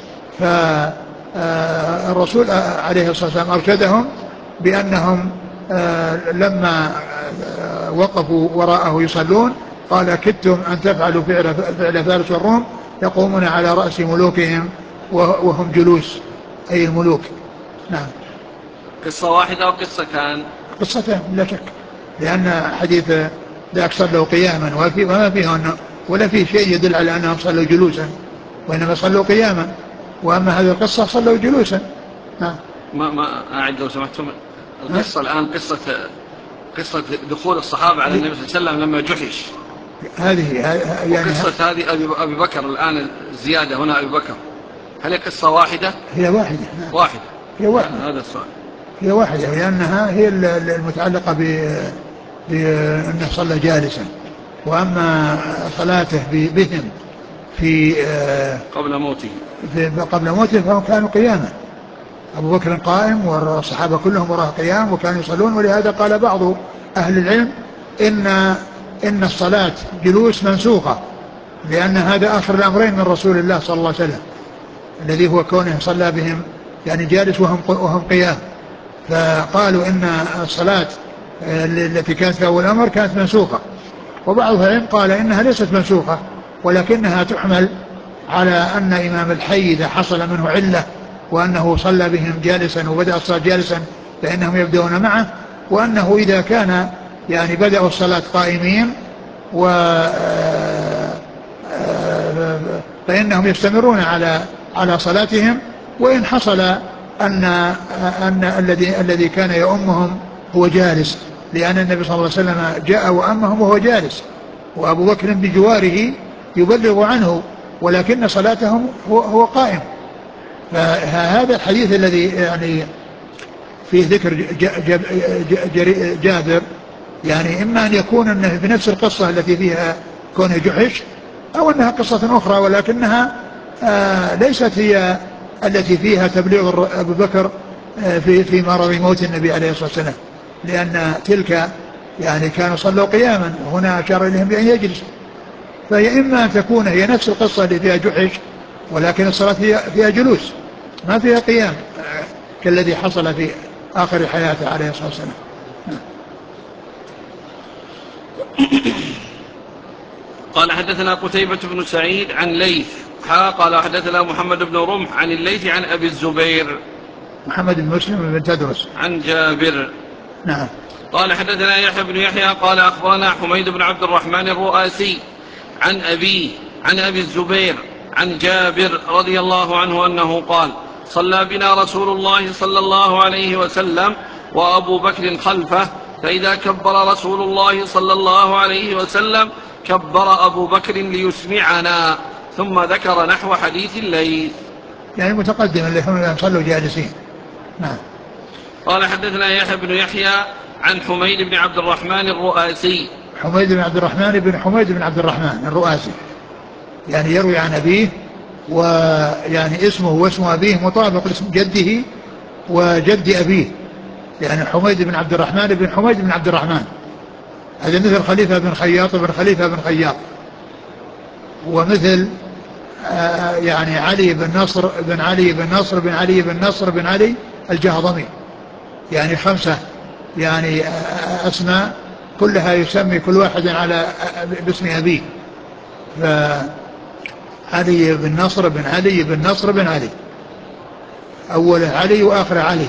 فالرسول عليه الصلاة والسلام أرشدهم بأنهم لما وقفوا وراءه يصلون قال: كدتم أن تفعلوا فعل فارس والروم يقومون على رأس ملوكهم وهم جلوس، أي الملوك. نعم. قصة واحدة وقصة كان قصتين لا شك، لأن حديث ذاك صلوا قياما وما فيه ولا فيه شيء يدل على أنهم صلوا جلوسا، وإنما صلوا قياما، وأما هذه القصة صلوا جلوسا. نعم. ما أعد لو سمحتم القصة الآن قصة دخول الصحابة على النبي صلى الله عليه وسلم لما جحش، هذه يعني وقصة هذه أبي بكر الآن زيادة هنا أبي بكر، هل هي قصة واحدة؟ هي واحدة. نعم. واحدة. هي واحدة. هذا السؤال. هي واحدة لأنها هي المتعلقة بأنه صلى جالسا، وأما صلاته بهم في قبل موته فهم كانوا قياما، أبو بكر قائم والصحابة كلهم وراء قيام وكانوا يصلون. ولهذا قال بعض أهل العلم إن الصلاة جلوس منسوخة، لأن هذا آخر الأمرين من رسول الله صلى الله عليه وسلم، الذي هو كونه صلى بهم يعني جالس وهم قيام. فقالوا إن الصلاة التي كانت في أول الأمر كانت منسوخة. وبعض العلم قال إنها ليست منسوخة، ولكنها تحمل على أن إمام الحي إذا حصل منه علة وأنه صلى بهم جالسا وبدأ الصلاة جالسا فإنهم يبدأون معه، وأنه إذا كان يعني بدأوا الصلاة قائمين فإنهم يستمرون على صلاتهم، وإن حصل أن الذي كان يؤمهم هو جالس، لأن النبي صلى الله عليه وسلم جاء وأمهم وهو جالس، وأبو بكر بجواره يبلغ عنه، ولكن صلاتهم هو قائم. فهذا الحديث الذي يعني فيه ذكر جابر، يعني إما أن يكون أنه بنفس القصة التي فيها كونه جحش، أو أنها قصة أخرى، ولكنها ليست هي التي فيها تبليغ أبو بكر في مرض موت النبي عليه الصلاة والسلام، لأن تلك يعني كانوا صلوا قياما، وهنا أشار إليهم بأن يجلس. فهي إما أن تكون هي نفس القصة اللي فيها جحش، ولكن الصلاة فيها جلوس ما فيها قيام كالذي حصل في آخر حياته عليه الصلاة والسلام. قال: حدثنا قتيبة بن سعيد عن ليث قال: حدثنا محمد بن رمح عن الليث عن أبي الزبير محمد بن مسلم بن تدرس عن جابر. نعم. قال: حدثنا يحيى بن يحيى قال: أخبرنا حميد بن عبد الرحمن الرؤاسي عن أبيه عن أبي الزبير عن جابر رضي الله عنه أنه قال: صلى بنا رسول الله صلى الله عليه وسلم وأبو بكر خلفه، فإذا كبر رسول الله صلى الله عليه وسلم كبر أبو بكر ليسمعنا، ثم ذكر نحو حديث الليل. يعني متقدم اللي هم صلوا جالسين. نعم. قال: حدثنا يحيى بن يحيى عن حميد بن عبد الرحمن الرؤاسي. حميد بن عبد الرحمن بن حميد بن عبد الرحمن الرؤاسي، يعني يروي عن أبيه، ويعني اسمه واسم أبيه مطابق لاسم جده وجد أبيه، يعني حميد بن عبد الرحمن بن حميد بن عبد الرحمن، هذا مثل خليفة بن خياط بن خليفة بن خياط، ومثل يعني علي بن نصر بن علي بن نصر بن علي بن نصر بن علي الجهضمي، يعني 5 يعني أسماء كلها يسمي كل واحد على باسم أبيه، فعلي بن نصر بن علي بن نصر بن علي، أوله علي وآخر علي.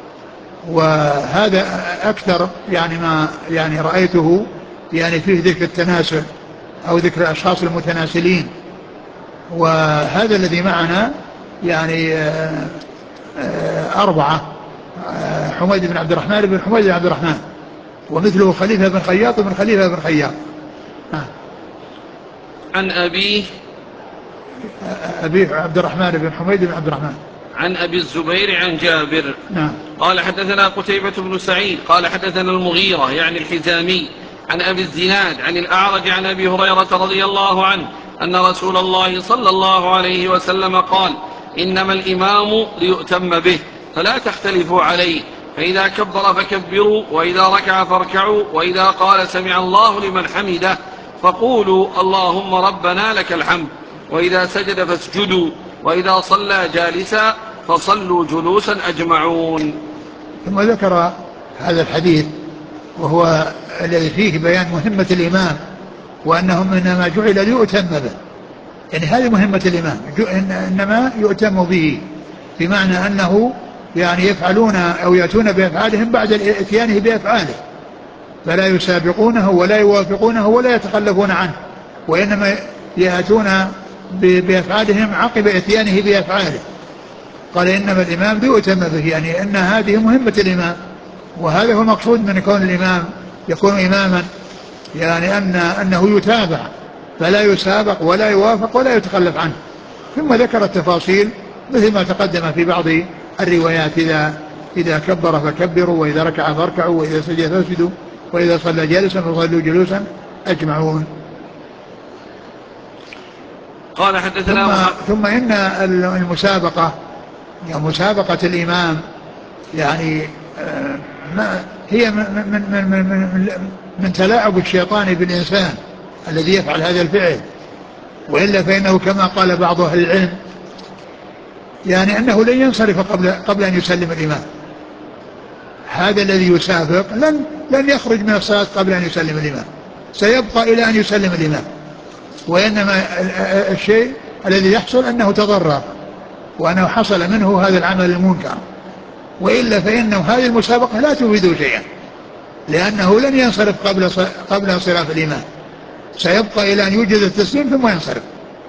وهذا أكثر يعني ما يعني رأيته يعني فيه ذكر التناسل أو ذكر الأشخاص المتناسلين، وهذا الذي معنا يعني 4 حميد بن عبد الرحمن بن حميد بن عبد الرحمن، ومثله خليفة بن خياط بن خليفة بن خياط. عن أبيه عبد الرحمن بن حميد بن عبد الرحمن عن أبي الزبير عن جابر. نعم. قال حدثنا قتيبة بن سعيد قال حدثنا المغيرة يعني الحزامي عن أبي الزناد عن الأعرج عن أبي هريرة رضي الله عنه أن رسول الله صلى الله عليه وسلم قال: إنما الإمام ليؤتم به فلا تختلفوا عليه، فإذا كبر فكبروا، وإذا ركع فاركعوا، وإذا قال سمع الله لمن حمده فقولوا اللهم ربنا لك الحمد، وإذا سجد فاسجدوا، وإذا صلى جالسا فصلوا جلوسا أجمعون. ثم ذكر هذا الحديث وهو الذي فيه بيان مهمة الإمام، وأنهم إنما جعل ليؤتم به، يعني هذه مهمة الإمام، إنما يؤتم به، بمعنى أنه يعني يفعلون أو يأتون بأفعالهم بعد إتيانه بأفعاله، فلا يسابقونه ولا يوافقونه ولا يتخلفون عنه، وإنما يأتون بأفعالهم عقب إتيانه بأفعاله. قال إنما الإمام ليؤتم به، يعني أن هذه مهمة الإمام، وهذا هو المقصود من كون الإمام يكون إماما، يعني أنه يتابع فلا يسابق ولا يوافق ولا يتخلف عنه. ثم ذكر التفاصيل مثل ما تقدم في بعض الروايات: إذا كبر فكبروا، وإذا ركع فاركعوا، وإذا سجد فاسجدوا، وإذا صلى جالسا فصلوا جلوسا أجمعون. قال حدثنا ثم إن المسابقة، يعني مسابقة الإمام، يعني هي من تلاعب الشيطان بالإنسان الذي يفعل هذا الفعل، وإلا فإنه كما قال بعض أهل العلم يعني أنه لن ينصرف قبل أن يسلم الإمام. هذا الذي يسابق لن يخرج من الصلاة قبل أن يسلم الإمام، سيبقى إلى أن يسلم الإمام، وإنما الشيء الذي يحصل أنه تضرر وأنه حصل منه هذا العمل المنكر، وإلا فإنه هذه المسابقة لا تفيد شيئا، لأنه لن ينصرف قبل انصراف الإمام، سيبقى إلى أن يوجد التسليم ثم ينصرف.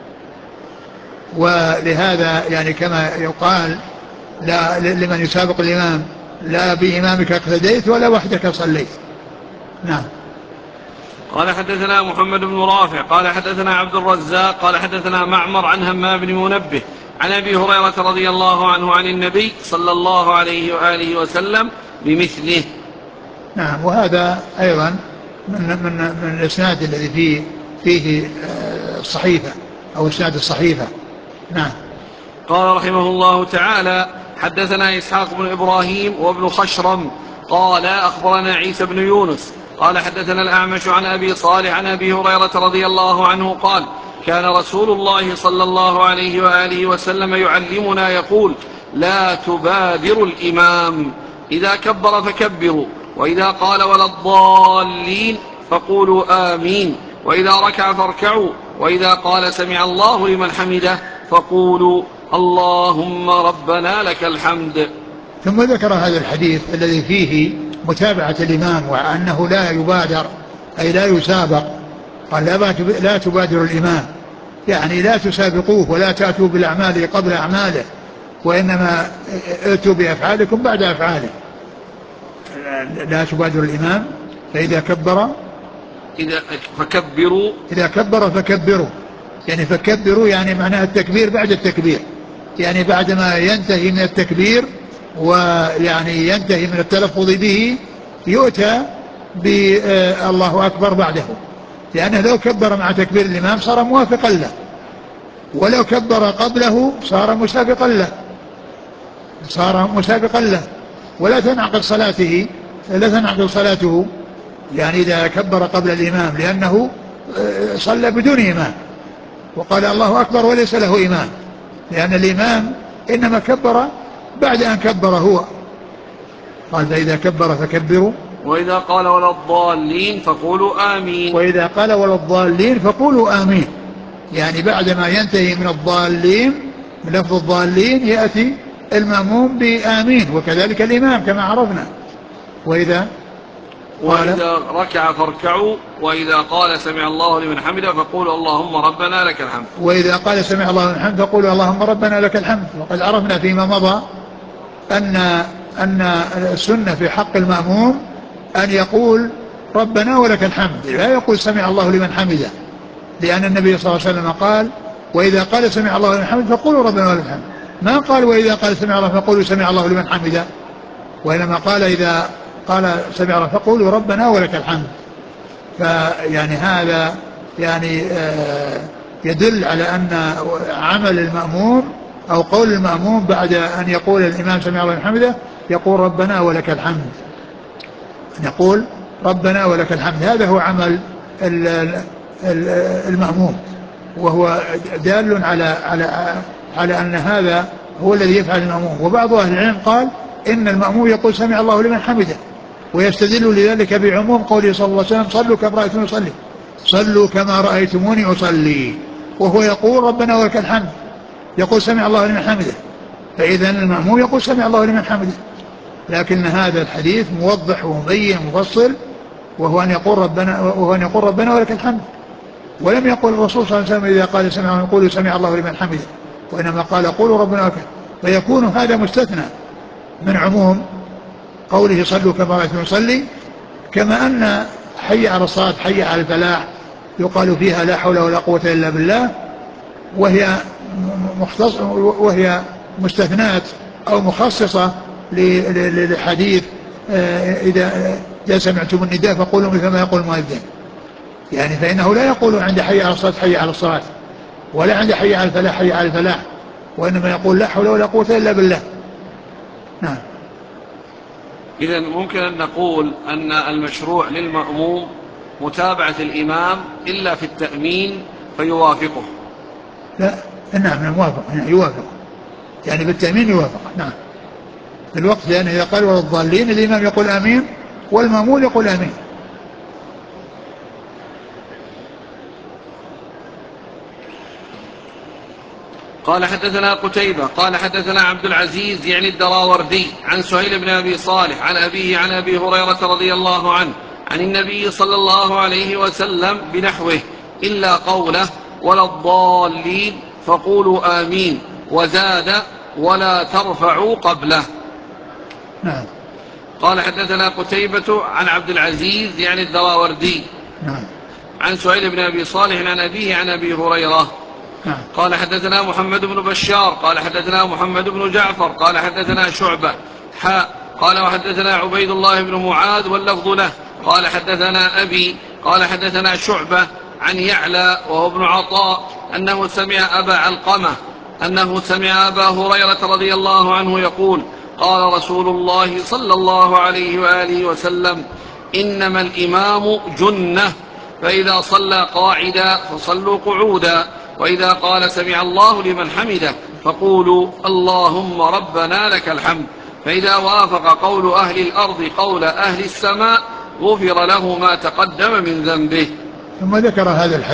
ولهذا يعني كما يقال لا لمن يسابق الإمام: لا بإمامك اقتديت ولا وحدك صليت. نعم. قال حدثنا محمد بن رافع قال حدثنا عبد الرزاق قال حدثنا معمر عن همام بن منبه عن أبي هريرة رضي الله عنه عن النبي صلى الله عليه وآله وسلم بمثله. نعم. وهذا أيضا من الإسناد الذي فيه الصحيفة أو إسناد الصحيفة. نعم. قال رحمه الله تعالى: حدثنا إسحاق بن إبراهيم وابن خشرم قال أخبرنا عيسى بن يونس قال حدثنا الأعمش عن أبي صالح عن أبي هريرة رضي الله عنه قال: كان رسول الله صلى الله عليه وآله وسلم يعلمنا يقول: لا تبادروا الإمام، إذا كبر فكبروا، وإذا قال ولا الضالين فقولوا آمين، وإذا ركع فاركعوا، وإذا قال سمع الله لمن حمده فقولوا اللهم ربنا لك الحمد. ثم ذكر هذا الحديث الذي فيه متابعة الإمام، وأنه لا يبادر أي لا يسابق. قال لا تبادر الإمام، يعني لا تسابقوه ولا تأتوا بالأعمال قبل أعماله، وإنما ائتوا بأفعالكم بعد أفعاله. لا تبادر الإمام، فإذا كبر إذا كبر فكبروا، يعني فكبروا يعني معناها التكبير بعد التكبير، يعني بعدما ينتهي من التكبير ويعني ينتهي من التلفظ به يؤتى بالله أكبر بعده، لأنه لو كبر مع تكبير الإمام صار موافقا له، ولو كبر قبله صار مسابقا له، ولا تنعقد صلاته يعني إذا كبر قبل الإمام، لأنه صلى بدون إمام وقال الله أكبر وليس له إمام، لأن الإمام إنما كبر بعد أن كبر هو. قال: فإذا كبر فكبروا، وإذا قال ولا الضالين فقولوا آمين، وإذا قال ولا الضالين فقولوا آمين، يعني بعدما ينتهي من الضالين من لفظ الضالين يأتي المأموم بآمين، وكذلك الإمام كما عرفنا. وإذا ركع فاركعوا وإذا قال سمع الله لمن حمده فقولوا اللهم ربنا لك الحمد. وإذا قال سمع الله لمن حمده فقولوا اللهم ربنا لك الحمد. وقد عرفنا فيما مضى أن السنة في حق المأموم أن يقول ربنا ولك الحمد، لا يقول سمع الله لمن حمده، لأن النبي صلى الله عليه وسلم قال وإذا قال سمع الله لمن حمده فقولوا ربنا ولك الحمد، ما قال وإذا قال سمع الله فقولوا سمع الله لمن حمده، وإنما قال إذا قال سمع الله فقولوا ربنا ولك الحمد. فيعني هذا يعني يدل على أن عمل المأموم أو قول المأموم بعد أن يقول الإمام سمع الله لمن حمده يقول ربنا ولك الحمد، أن يقول ربنا ولك الحمد. هذا هو عمل المأموم، وهو دال على أن هذا هو الذي يفعل المأموم. وبعض أهل العلم قال إن المأموم يقول سمع الله لمن حمده، ويستدل لذلك بعموم قوله صلى الله عليه وسلم صلوا كما رأيتموني أصلي، صلوا كما رأيتموني أصلي، وهو يقول ربنا ولك الحمد، يقول سمع الله لمن حمده، فإذا المأموم يقول سمع الله لمن حمده. لكن هذا الحديث موضح ومبين مفصل، وهو أن يقول ربنا ولك الحمد، ولم يقل الرسول صلى الله عليه وسلم إذا قال سمع الله يقول سمع الله لمن حمده، وإنما قال قولوا ربنا ولك. فيكون هذا مستثنى من عموم قوله صلوا كما رأيتم يصلي، كما أن حي على الصلاة حي على الفلاح يقال فيها لا حول ولا قوة إلا بالله، وهي مستثنات أو مخصصة للحديث إذا سمعتم النداء فقولوا مثل ما يقول المؤذن، يعني فإنه لا يقول عند حي على الصلاة حي على الصلاة، ولا عند حي على الفلاح حي على الفلاح، وإنما يقول لا حول ولا قوة إلا بالله. نعم. إذن ممكن أن نقول أن المشروع للمأموم متابعة الإمام إلا في التأمين فيوافقه. لا، نعم موافق، يوافق، يعني بالتأمين يوافق. نعم، في الوقت، لأنه إذا قال ولا الضالين الإمام يقول آمين والمأمون يقول آمين. قال حدثنا قتيبة قال حدثنا عبد العزيز يعني الدراوردي عن سهيل بن أبي صالح عن أبيه عن أبي هريرة رضي الله عنه عن النبي صلى الله عليه وسلم بنحوه إلا قوله ولا الضالين فقولوا آمين، وزاد ولا ترفعوا قبله. نعم. قال حدثنا قتيبة عن عبد العزيز يعني الدراوردي نعم. عن سهيل بن أبي صالح عن أبيه عن أبي هريرة. نعم. قال حدثنا محمد بن بشار قال حدثنا محمد بن جعفر قال حدثنا شعبة قال وحدثنا عبيد الله بن معاذ واللفظ له قال حدثنا أبي قال حدثنا شعبة عن يعلى وهو ابن عطاء أنه سمع أبا علقمة أنه سمع أبا هريرة رضي الله عنه يقول قال رسول الله صلى الله عليه وآله وسلم إنما الإمام جنة، فإذا صلى قاعدا فصلوا قعودا، وإذا قال سمع الله لمن حمده فقولوا اللهم ربنا لك الحمد، فإذا وافق قول أهل الأرض قول أهل السماء غفر له ما تقدم من ذنبه. ثم ذكر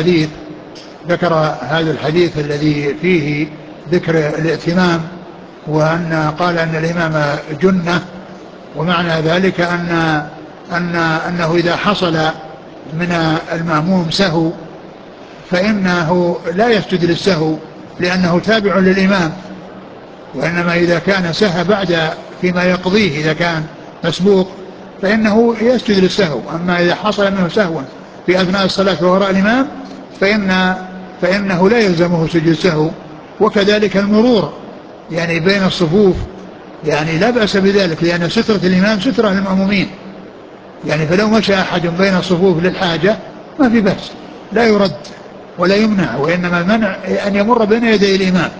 هذا الحديث الذي فيه ذكر الائتمام، وأن قال أن الإمام جنة، ومعنى ذلك أنه إذا حصل من المأموم سهو فإنه لا يسجد للسهو لأنه تابع للإمام، وإنما إذا كان سهى بعد فيما يقضيه إذا كان مسبوق فإنه يسجد للسهو. أما إذا حصل منه سهوا في أثناء الصلاة وراء الإمام فإنه لا يلزمه سجود السهو. وكذلك المرور يعني بين الصفوف يعني لا بأس بذلك، لأن سترة الإمام سترة للمأمومين، يعني فلو مشى أحد بين الصفوف للحاجة ما في بأس، لا يرد ولا يمنع، وإنما المنع أن يمر بين يدي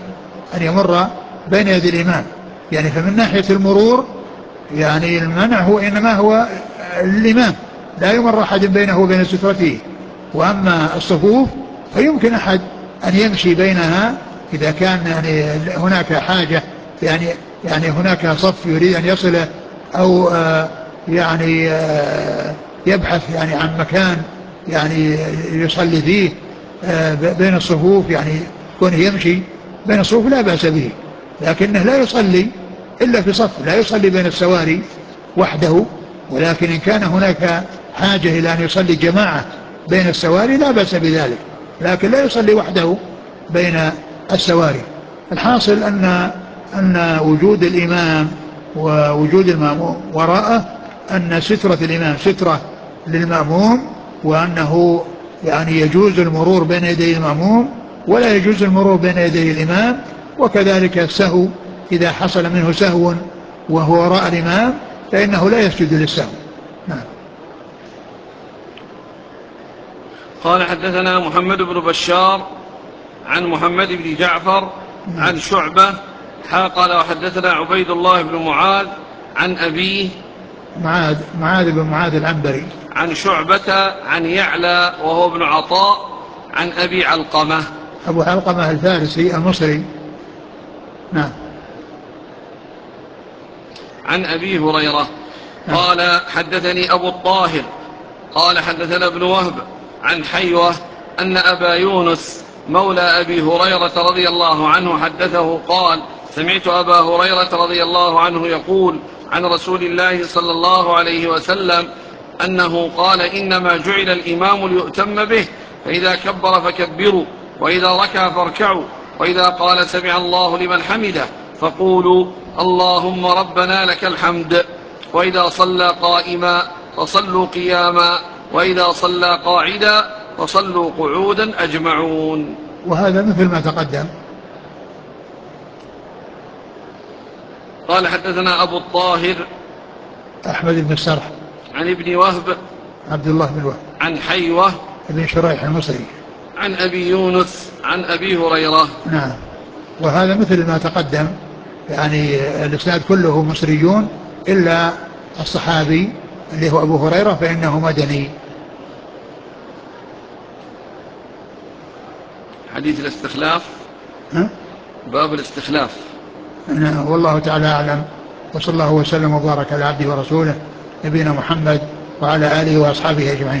الإمام، يعني فمن ناحية المرور يعني المنع هو إنما هو الإمام، لا يمر أحد بينه وبين سترته. وأما الصفوف فيمكن أحد أن يمشي بينها إذا كان يعني هناك حاجة، يعني هناك صف يريد أن يصله أو يعني يبحث يعني عن مكان يعني يصلي فيه بين الصفوف، يعني كونه يمشي بين الصفوف لا بأس به، لكنه لا يصلي إلا في صف، لا يصلي بين السواري وحده، ولكن إن كان هناك حاجة إلى أن يصلي جماعة بين السواري لا بأس بذلك، لكن لا يصلي وحده بين السواري. الحاصل أن وجود الإمام ووجود المأموم وراءه، أن سترة الإمام سترة للمأموم، وأنه يعني يجوز المرور بين يدي المأموم ولا يجوز المرور بين يدي الإمام. وكذلك السهو إذا حصل منه سهو وهو وراء الإمام فإنه لا يسجد للسهو. نعم. قال حدثنا محمد بن بشار عن محمد بن جعفر عن شعبة قال وحدثنا عبيد الله بن معاذ عن أبيه معاذ بن معاذ العنبري عن شعبة عن يعلى وهو ابن عطاء عن أبي علقمة أبو علقمة الفارسي المصري. نعم. عن أبي هريرة قال حدثني أبو الطاهر قال حدثنا ابن وهب عن حيوة أن أبا يونس مولى أبي هريرة رضي الله عنه حدثه قال سمعت أبا هريرة رضي الله عنه يقول عن رسول الله صلى الله عليه وسلم أنه قال إنما جعل الإمام ليؤتم به، فإذا كبر فكبروا، وإذا ركع فاركعوا، وإذا قال سمع الله لمن حمده فقولوا اللهم ربنا لك الحمد، وإذا صلى قائما فصلوا قياما، وإذا صلى قاعدا فصلوا قعودا أجمعون. وهذا مثل ما تقدم. قال حدثنا أبو الطاهر أحمد بن السرح عن ابن وهب عبد الله بن وهب عن حيوة بن شريح المصري عن أبي يونس عن أبي هريرة. نعم. وهذا مثل ما تقدم، يعني الإسناد كله مصريون إلا الصحابي اللي هو أبو هريرة فإنه مدني. حديث الاستخلاف باب الاستخلاف. والله تعالى أعلم، وصلى الله وسلم وبارك على عبده ورسوله نبينا محمد وعلى آله وأصحابه أجمعين.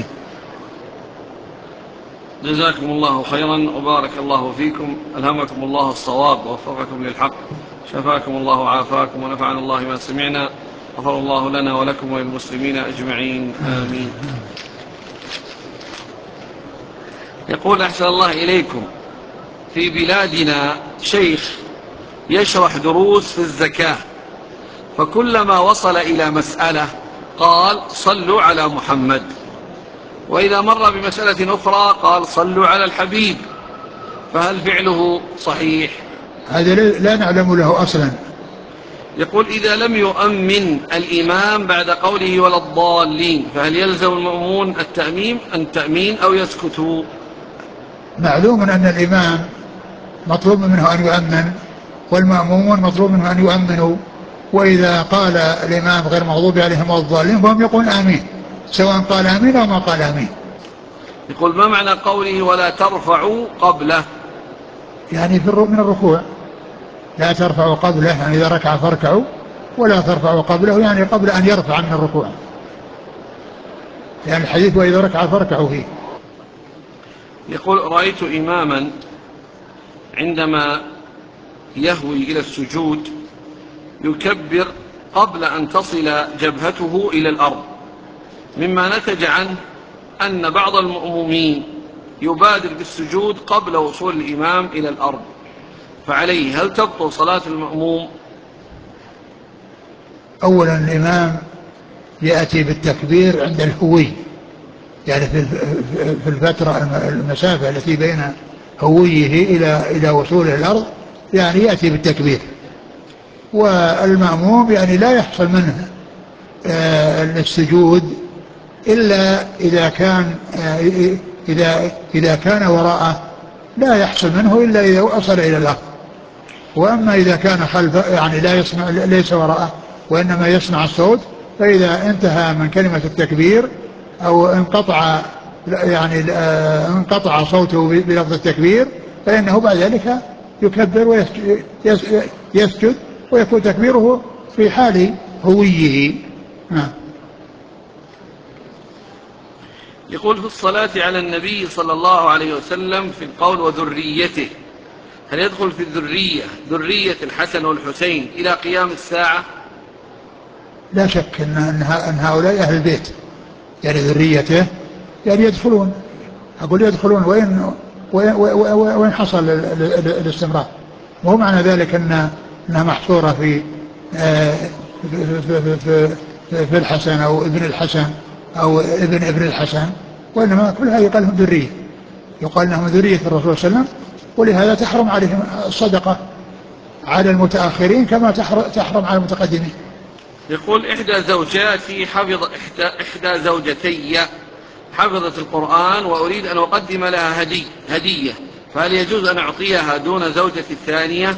جزاكم الله خيرا وبارك الله فيكم، ألهمكم الله الصواب ووفقكم للحق، شفاكم الله وعافاكم ونفعنا الله ما سمعنا، غفر الله لنا ولكم وللمسلمين أجمعين آمين. يقول أحسن الله إليكم، في بلادنا شيخ يشرح دروس في الزكاة، فكلما وصل إلى مسألة قال صلوا على محمد، وإذا مر بمسألة أخرى قال صلوا على الحبيب، فهل فعله صحيح؟ هذا لا نعلم له أصلا. يقول إذا لم يؤمن الإمام بعد قوله ولا الضالين فهل يلزم المأمون التأمين أو يسكتوا؟ معلوم أن الإمام مطلوب منه أن يؤمن والمأمومون مطلوب منه أن يؤمنوا، وإذا قال الإمام غير مغضوب عليهم ولا الضالين فهم يقول آمين، سواء قال آمين أو ما قال آمين. يقول ما معنى قوله ولا ترفعوا قبله؟ يعني من الركوع، لا ترفعوا قبله يعني إذا ركع فاركعوا، ولا ترفعوا قبله يعني قبل أن يرفع من الركوع، يعني الحديث وإذا ركع فاركعوا فيه. يقول رأيت إماما عندما يهوي إلى السجود يكبر قبل أن تصل جبهته إلى الأرض، مما نتج عنه أن بعض المأمومين يبادر بالسجود قبل وصول الإمام إلى الأرض، فعليه هل تبطل صلاة المأموم؟ أولا الإمام يأتي بالتكبير عند الهوي، يعني في الفترة المسافة التي بين هويه إلى وصوله الأرض، يعني يأتي بالتكبير. والمأموم يعني لا يحصل منه السجود إلا إذا كان وراءه، لا يحصل منه إلا إذا وصل إلى الأرض. وأما إذا كان خلفه يعني لا يسمع، ليس وراءه وإنما يسمع الصوت، فإذا انتهى من كلمة التكبير أو انقطع صوته بلفظ التكبير فإنه بعد ذلك يكبر ويسجد ويكون تكبيره في حال هويه. يقول في الصلاة على النبي صلى الله عليه وسلم في القول وذريته، هل يدخل في ذرية الحسن والحسين إلى قيام الساعة؟ لا شك أن هؤلاء أهل البيت، يعني ذريته، يعني يدخلون، أقول يدخلون وين حصل الاستمرار. وهو معنى ذلك أنها محصورة في في الحسن أو ابن الحسن أو ابن الحسن، وإنما كلها يقال لهم ذرية، يقال لهم ذرية الرسول صلى الله عليه وسلم. ولهذا تحرم عليهم الصدقة على المتأخرين كما تحرم على المتقدمين. يقول إحدى زوجاتي إحدى زوجتي حفظت القرآن وأريد أن أقدم لها هدية، فهل يجوز أن أعطيها دون زوجتي الثانية؟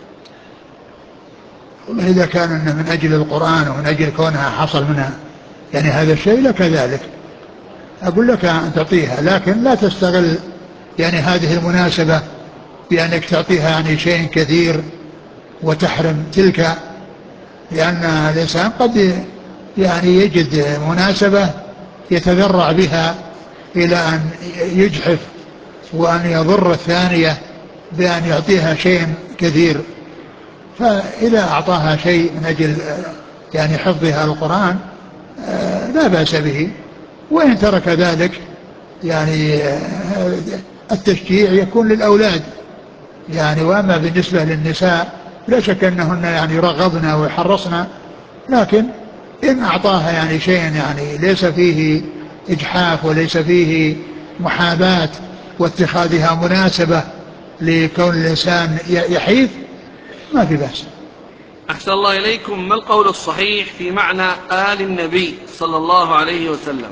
إذا كان من أجل القرآن ومن أجل كونها حصل منها يعني هذا الشيء لك ذلك، أقول لك أن تعطيها، لكن لا تستغل يعني هذه المناسبة بأنك تعطيها يعني شيء كثير وتحرم تلك، لأن الإنسان قد يعني يجد مناسبة يتذرع بها إلى أن يجحف وأن يضر الثانية بأن يعطيها شيء كثير. فإذا أعطاها شيء من أجل يعني حفظها القرآن لا بأس به، وإن ترك ذلك يعني التشجيع يكون للأولاد يعني. وأما بالنسبة للنساء لا شك أنهن يعني رغبنا ويحرصنا، لكن إن أعطاها يعني شيء يعني ليس فيه إجحاف وليس فيه محاباة واتخاذها مناسبة لكون الإنسان يحيف ما في بأس. أحسن الله إليكم، ما القول الصحيح في معنى آل النبي صلى الله عليه وسلم؟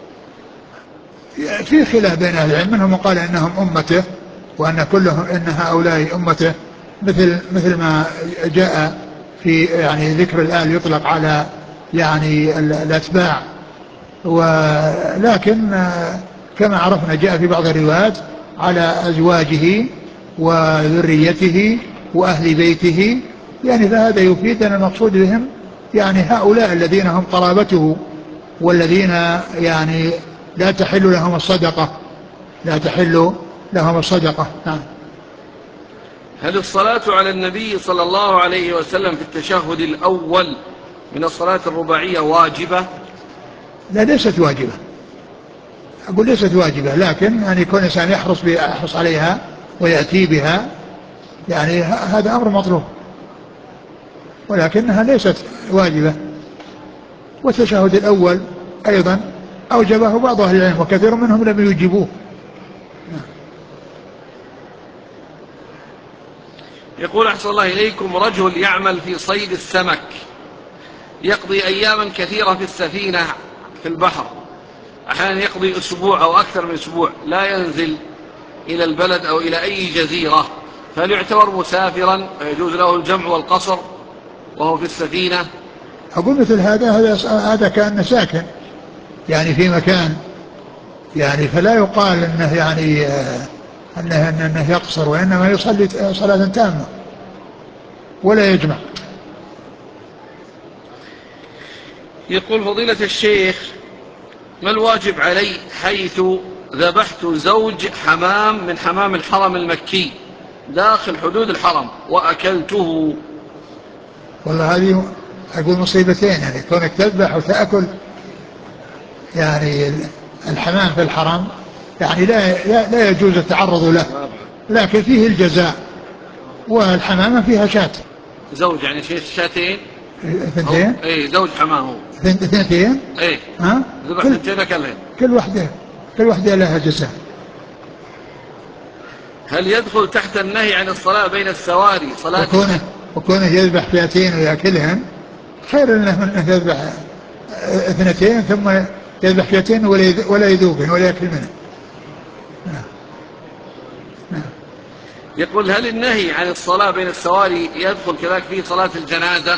في خلاف بين أهل العلم، منهم قال إنهم أمته وأن كلهم إن هؤلاء أمته، مثل ما جاء في يعني ذكر الآل يطلق على يعني الأتباع، ولكن كما عرفنا جاء في بعض الروايات على أزواجه وذريته وأهل بيته، يعني فهذا يفيد أن المقصود بهم يعني هؤلاء الذين هم قرابته والذين يعني لا تحل لهم الصدقة، لا تحل لهم الصدقة. نعم. هل الصلاة على النبي صلى الله عليه وسلم في التشهد الأول من الصلاة الرباعية واجبة؟ لا ليست واجبة، أقول ليست واجبة، لكن يعني يكون الإنسان يحرص عليها ويأتي بها، يعني هذا أمر مطلوب، ولكنها ليست واجبة. والتشهد الأول أيضا أوجبه بعض أهل العلم وكثير منهم لم يوجبوه. يقول أحسن الله إليكم، رجل يعمل في صيد السمك، يقضي أياما كثيرة في السفينة في البحر، أحيانا يقضي أسبوع أو أكثر من أسبوع لا ينزل إلى البلد أو إلى أي جزيرة، فهل يعتبر مسافرا ويجوز له الجمع والقصر وهو في السفينة؟ أقول مثل هذا كأنه ساكن يعني في مكان، يعني فلا يقال أنه يعني أنه يقصر، وإنما يصلي صلاة تامة ولا يجمع. يقول فضيلة الشيخ، ما الواجب علي حيث ذبحت زوج حمام من حمام الحرم المكي داخل حدود الحرم وأكلته؟ والله هذه أقول مصيبتين، يعني كونك تذبح وتأكل يعني الحمام في الحرم، يعني لا يجوز التعرض له، لكن فيه الجزاء، والحمامة فيها شاة. زوج يعني شاتين؟ ثنتين؟ ايه زوج حمام هو. ثنتين؟ ايه ها؟ ذبح ثنتين أكلهن. كل واحدة لها جزاء. هل يدخل تحت النهي عن الصلاة بين السواري صلاة؟ وكونه يذبح فئتين ويأكلهن خير منه أنه يذبح اثنتين ثم يذبح فئتين ولا يذوقهن ولا يأكل منه. يقول هل النهي عن الصلاة بين السواري يدخل كذلك في صلاة الجنازة؟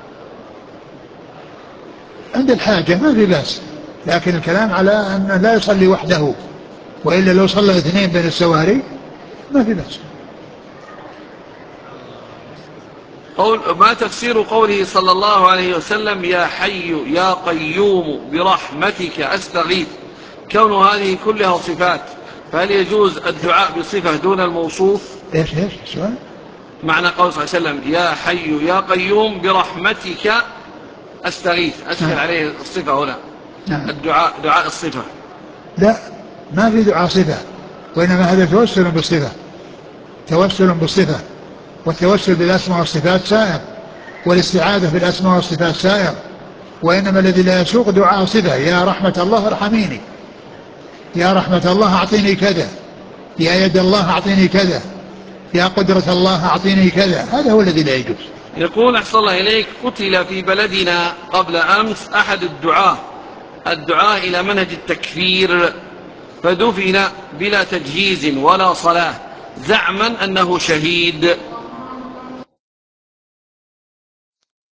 عند الحاجة ما في بأس، لكن الكلام على أن لا يصلي وحده، وإلا لو صلى اثنين بين السواري ما في بأس. ما تفسير قوله صلى الله عليه وسلم يا حي يا قيوم برحمتك أستغيث، كون هذه كلها صفات، فهل يجوز الدعاء بصفة دون الموصوف؟ ايش السؤال؟ معنى قول صلى الله عليه وسلم يا حي يا قيوم برحمتك أستغيث أسهل عليه الصفة هنا. نعم. الدعاء دعاء الصفة. لا، ما في دعاء صفة، وإنما هذا توسل بالصفة، توسل بالصفة، والتوسل بالأسماء والصفات سائر، والاستعاذة بالأسماء والصفات سائر، وإنما الذي لا يسوق دعاء صفة: يا رحمة الله ارحميني، يا رحمة الله أعطيني كذا، يا يد الله أعطيني كذا، يا قدرة الله أعطيني كذا، هذا هو الذي لا يجوز. يقول أحسن الله إليك: قتل في بلدنا قبل أمس أحد الدعاة إلى منهج التكفير، فدفن بلا تجهيز ولا صلاة زعما أنه شهيد،